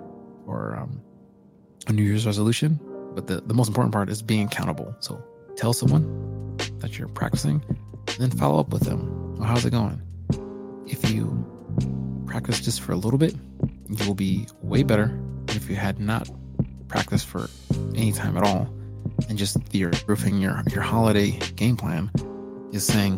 a New Year's resolution. But the most important part is being accountable. So tell someone that you're practicing, and then follow up with them. Well, how's it going? If you practice just for a little bit, you will be way better than if you had not practiced for any time at all. And just your roofing your holiday game plan is saying,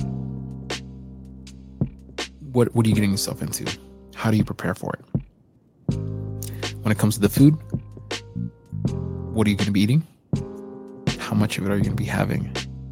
what are you getting yourself into? How do you prepare for it? When it comes to the food, what are you going to be eating? How much of it are you going to be having?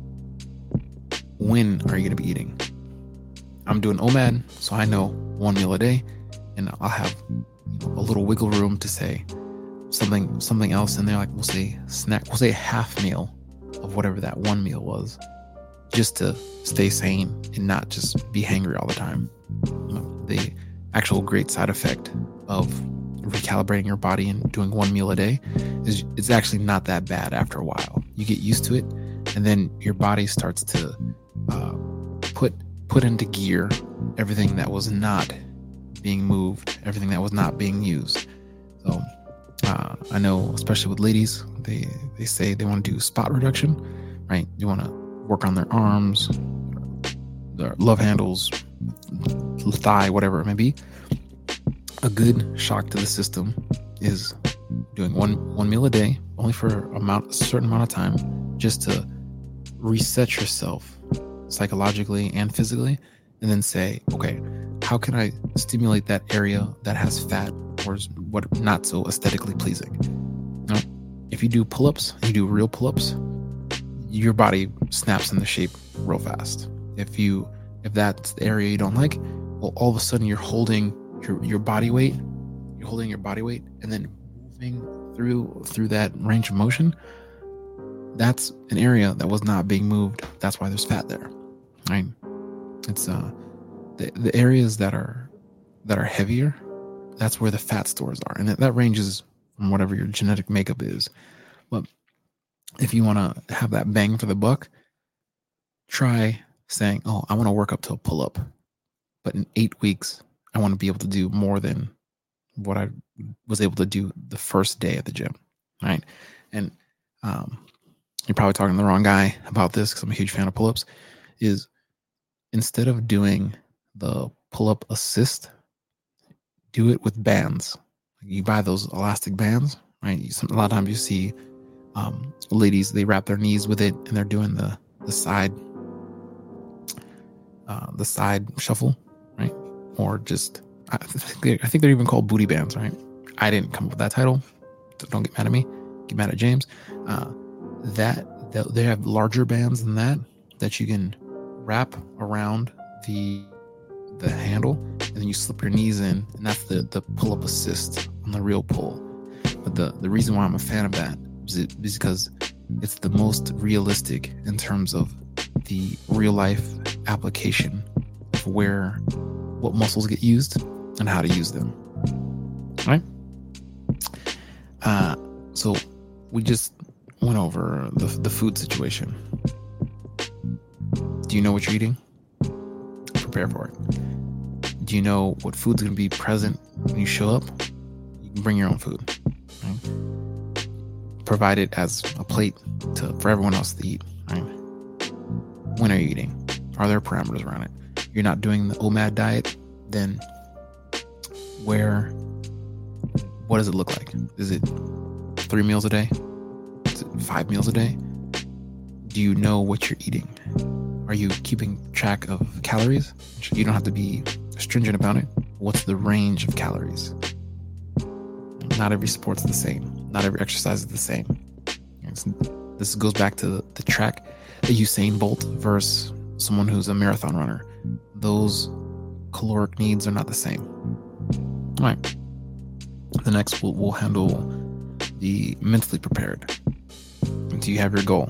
When are you going to be eating? I'm doing OMAD, so I know 1 meal a day, and I'll have a little wiggle room to say something else in there, like we'll say a half meal of whatever that 1 meal was, just to stay sane and not just be hangry all the time. The actual great side effect of recalibrating your body and doing 1 meal a day is it's actually not that bad after a while. You get used to it, and then your body starts to put into gear everything that was not being moved, everything that was not being used. So I know, especially with ladies, they say they want to do spot reduction, right? You want to work on their arms, their love handles, thigh, whatever it may be. A good shock to the system is doing one meal a day, only for a certain amount of time, just to reset yourself psychologically and physically, and then say, okay, how can I stimulate that area that has fat or is what not so aesthetically pleasing? Now, if you do pull-ups, you do real pull-ups, your body snaps into shape real fast. If that's the area you don't like, well, all of a sudden you're holding your body weight, and then moving through that range of motion. That's an area that was not being moved. That's why there's fat there, right? It's the areas that are heavier. That's where the fat stores are, and that ranges from whatever your genetic makeup is. But if you want to have that bang for the buck, try saying, "Oh, I want to work up to a pull-up, but in 8 weeks, I want to be able to do more than what I was able to do the first day at the gym, right? And you're probably talking to the wrong guy about this because I'm a huge fan of pull-ups, is instead of doing the pull-up assist, do it with bands. You buy those elastic bands, right? A lot of times you see ladies, they wrap their knees with it and they're doing the side shuffle, right? Or just, I think they're even called booty bands, right? I didn't come up with that title, so don't get mad at me. Get mad at James. They have larger bands than that you can wrap around the handle, and then you slip your knees in, and that's the pull-up assist on the real pull. But the reason why I'm a fan of that is because it's the most realistic in terms of the real life application of what muscles get used and how to use them. Right? So we just went over the food situation. Do you know what you're eating? Prepare for it. Do you know what food's going to be present when you show up? You can bring your own food. Right? Provide it as a plate for everyone else to eat. Right? When are you eating? Are there parameters around it? You're not doing the OMAD diet, then what does it look like? Is it 3 meals a day? Is it 5 meals a day? Do you know what you're eating? Are you keeping track of calories? You don't have to be stringent about it. What's the range of calories? Not every sport's the same. Not every exercise is the same. This goes back to the track. A Usain Bolt versus someone who's a marathon runner. Those caloric needs are not the same. All right. The next we'll handle the mentally prepared. Do you have your goal?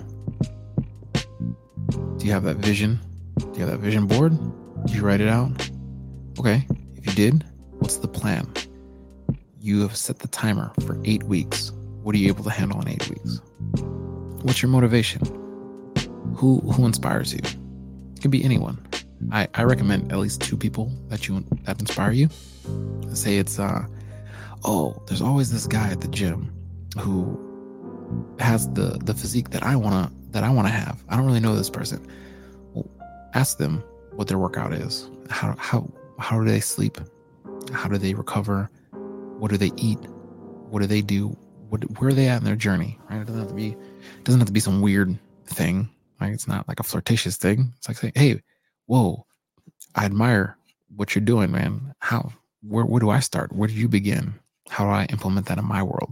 Do you have that vision? Do you have that vision board? Did you write it out? Okay. If you did, what's the plan? You have set the timer for 8 weeks. What are you able to handle in 8 weeks? What's your motivation? Who inspires you? It can be anyone. I recommend at least 2 people that inspire you. Say it's there's always this guy at the gym who has the physique that I wanna have. I don't really know this person. Well, ask them what their workout is. How do they sleep? How do they recover? What do they eat? What do they do? Where are they at in their journey? Right? It doesn't have to be some weird thing. Right? It's not like a flirtatious thing. It's like saying, hey, whoa, I admire what you're doing, man. Where do I start? Where do you begin? How do I implement that in my world?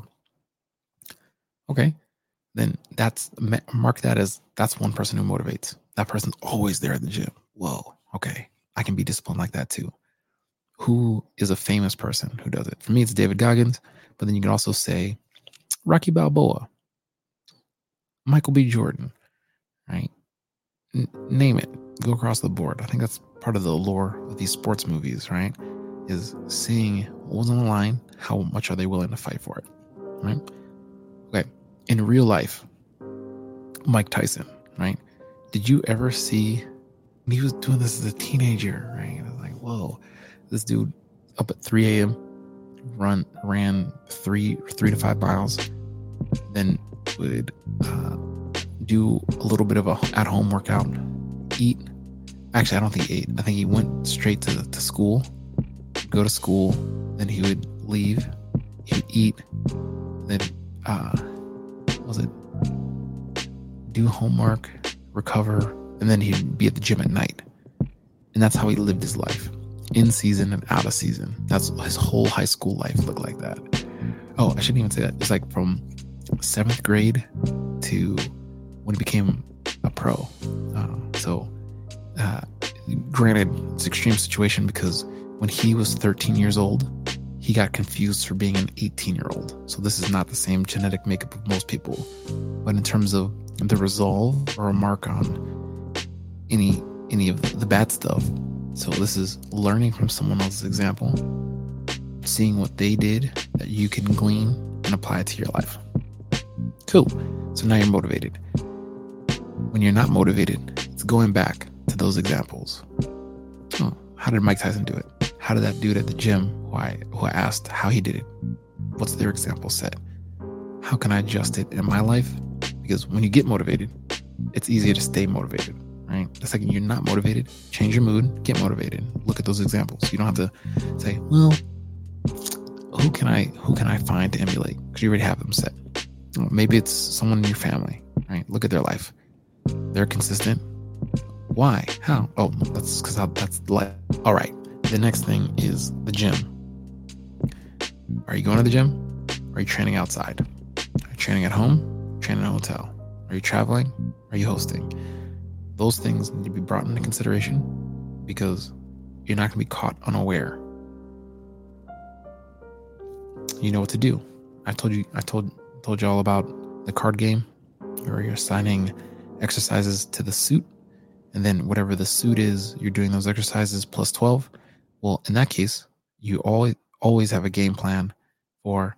Okay. Then mark that as that's one person who motivates. That person's always there at the gym. Whoa. Okay. I can be disciplined like that too. Who is a famous person who does it? For me, it's David Goggins, but then you can also say Rocky Balboa, Michael B. Jordan, right? Name it. Go across the board. I think that's part of the allure of these sports movies, right? Is seeing what was on the line, how much are they willing to fight for it, right? Okay. In real life, Mike Tyson, right? Did you ever see when he was doing this as a teenager, right? I was like, whoa, this dude up at 3 a.m. ran 3 to 5 miles, then would do a little bit of a at-home workout, eat. Actually, I don't think he ate. I think he went straight to school, go to school, then he would leave, he would eat, then do homework, recover, and then he'd be at the gym at night. And that's how he lived his life, in season and out of season. That's his whole high school life looked like that. Oh, I shouldn't even say that. It's like from 7th grade to when he became a pro. Granted, it's an extreme situation because when he was 13 years old, he got confused for being an 18-year-old. So this is not the same genetic makeup of most people. But in terms of the resolve or a mark on any of the bad stuff. So this is learning from someone else's example, seeing what they did that you can glean and apply it to your life. Cool. So now you're motivated. When you're not motivated, it's going back to those examples. Oh, how did Mike Tyson do it? how did that dude at the gym who I asked how he did it? What's their example set? How can I adjust it in my life? Because when you get motivated, it's easier to stay motivated, right? The second you're not motivated, change your mood, get motivated. Look at those examples. You don't have to say, well, who can I find to emulate? Because you already have them set. Maybe it's someone in your family, right? Look at their life. They're consistent. Why? How? Oh, that's because that's life. All right. The next thing is the gym. Are you going to the gym? Or are you training outside? Are you training at home? Training in a hotel? Are you traveling? Are you hosting? Those things need to be brought into consideration because you're not going to be caught unaware. You know what to do. I told you all about the card game where you're assigning exercises to the suit, and then whatever the suit is, you're doing those exercises plus 12. Well, in that case, you always have a game plan for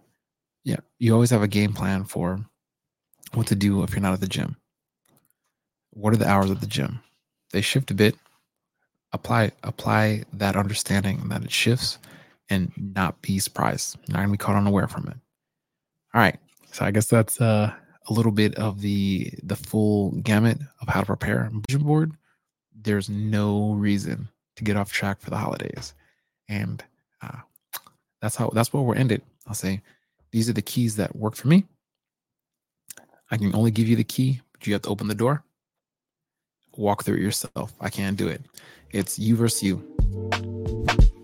what to do if you're not at the gym. What are the hours at the gym? They shift a bit. Apply that understanding that it shifts and not be surprised. You're not going to be caught unaware from it. All right. So I guess that's a little bit of the full gamut of how to prepare a vision board. There's no reason to get off track for the holidays. And that's where we're ended. I'll say these are the keys that work for me. I can only give you the key, but you have to open the door. Walk through it yourself. I can't do it. It's you versus you.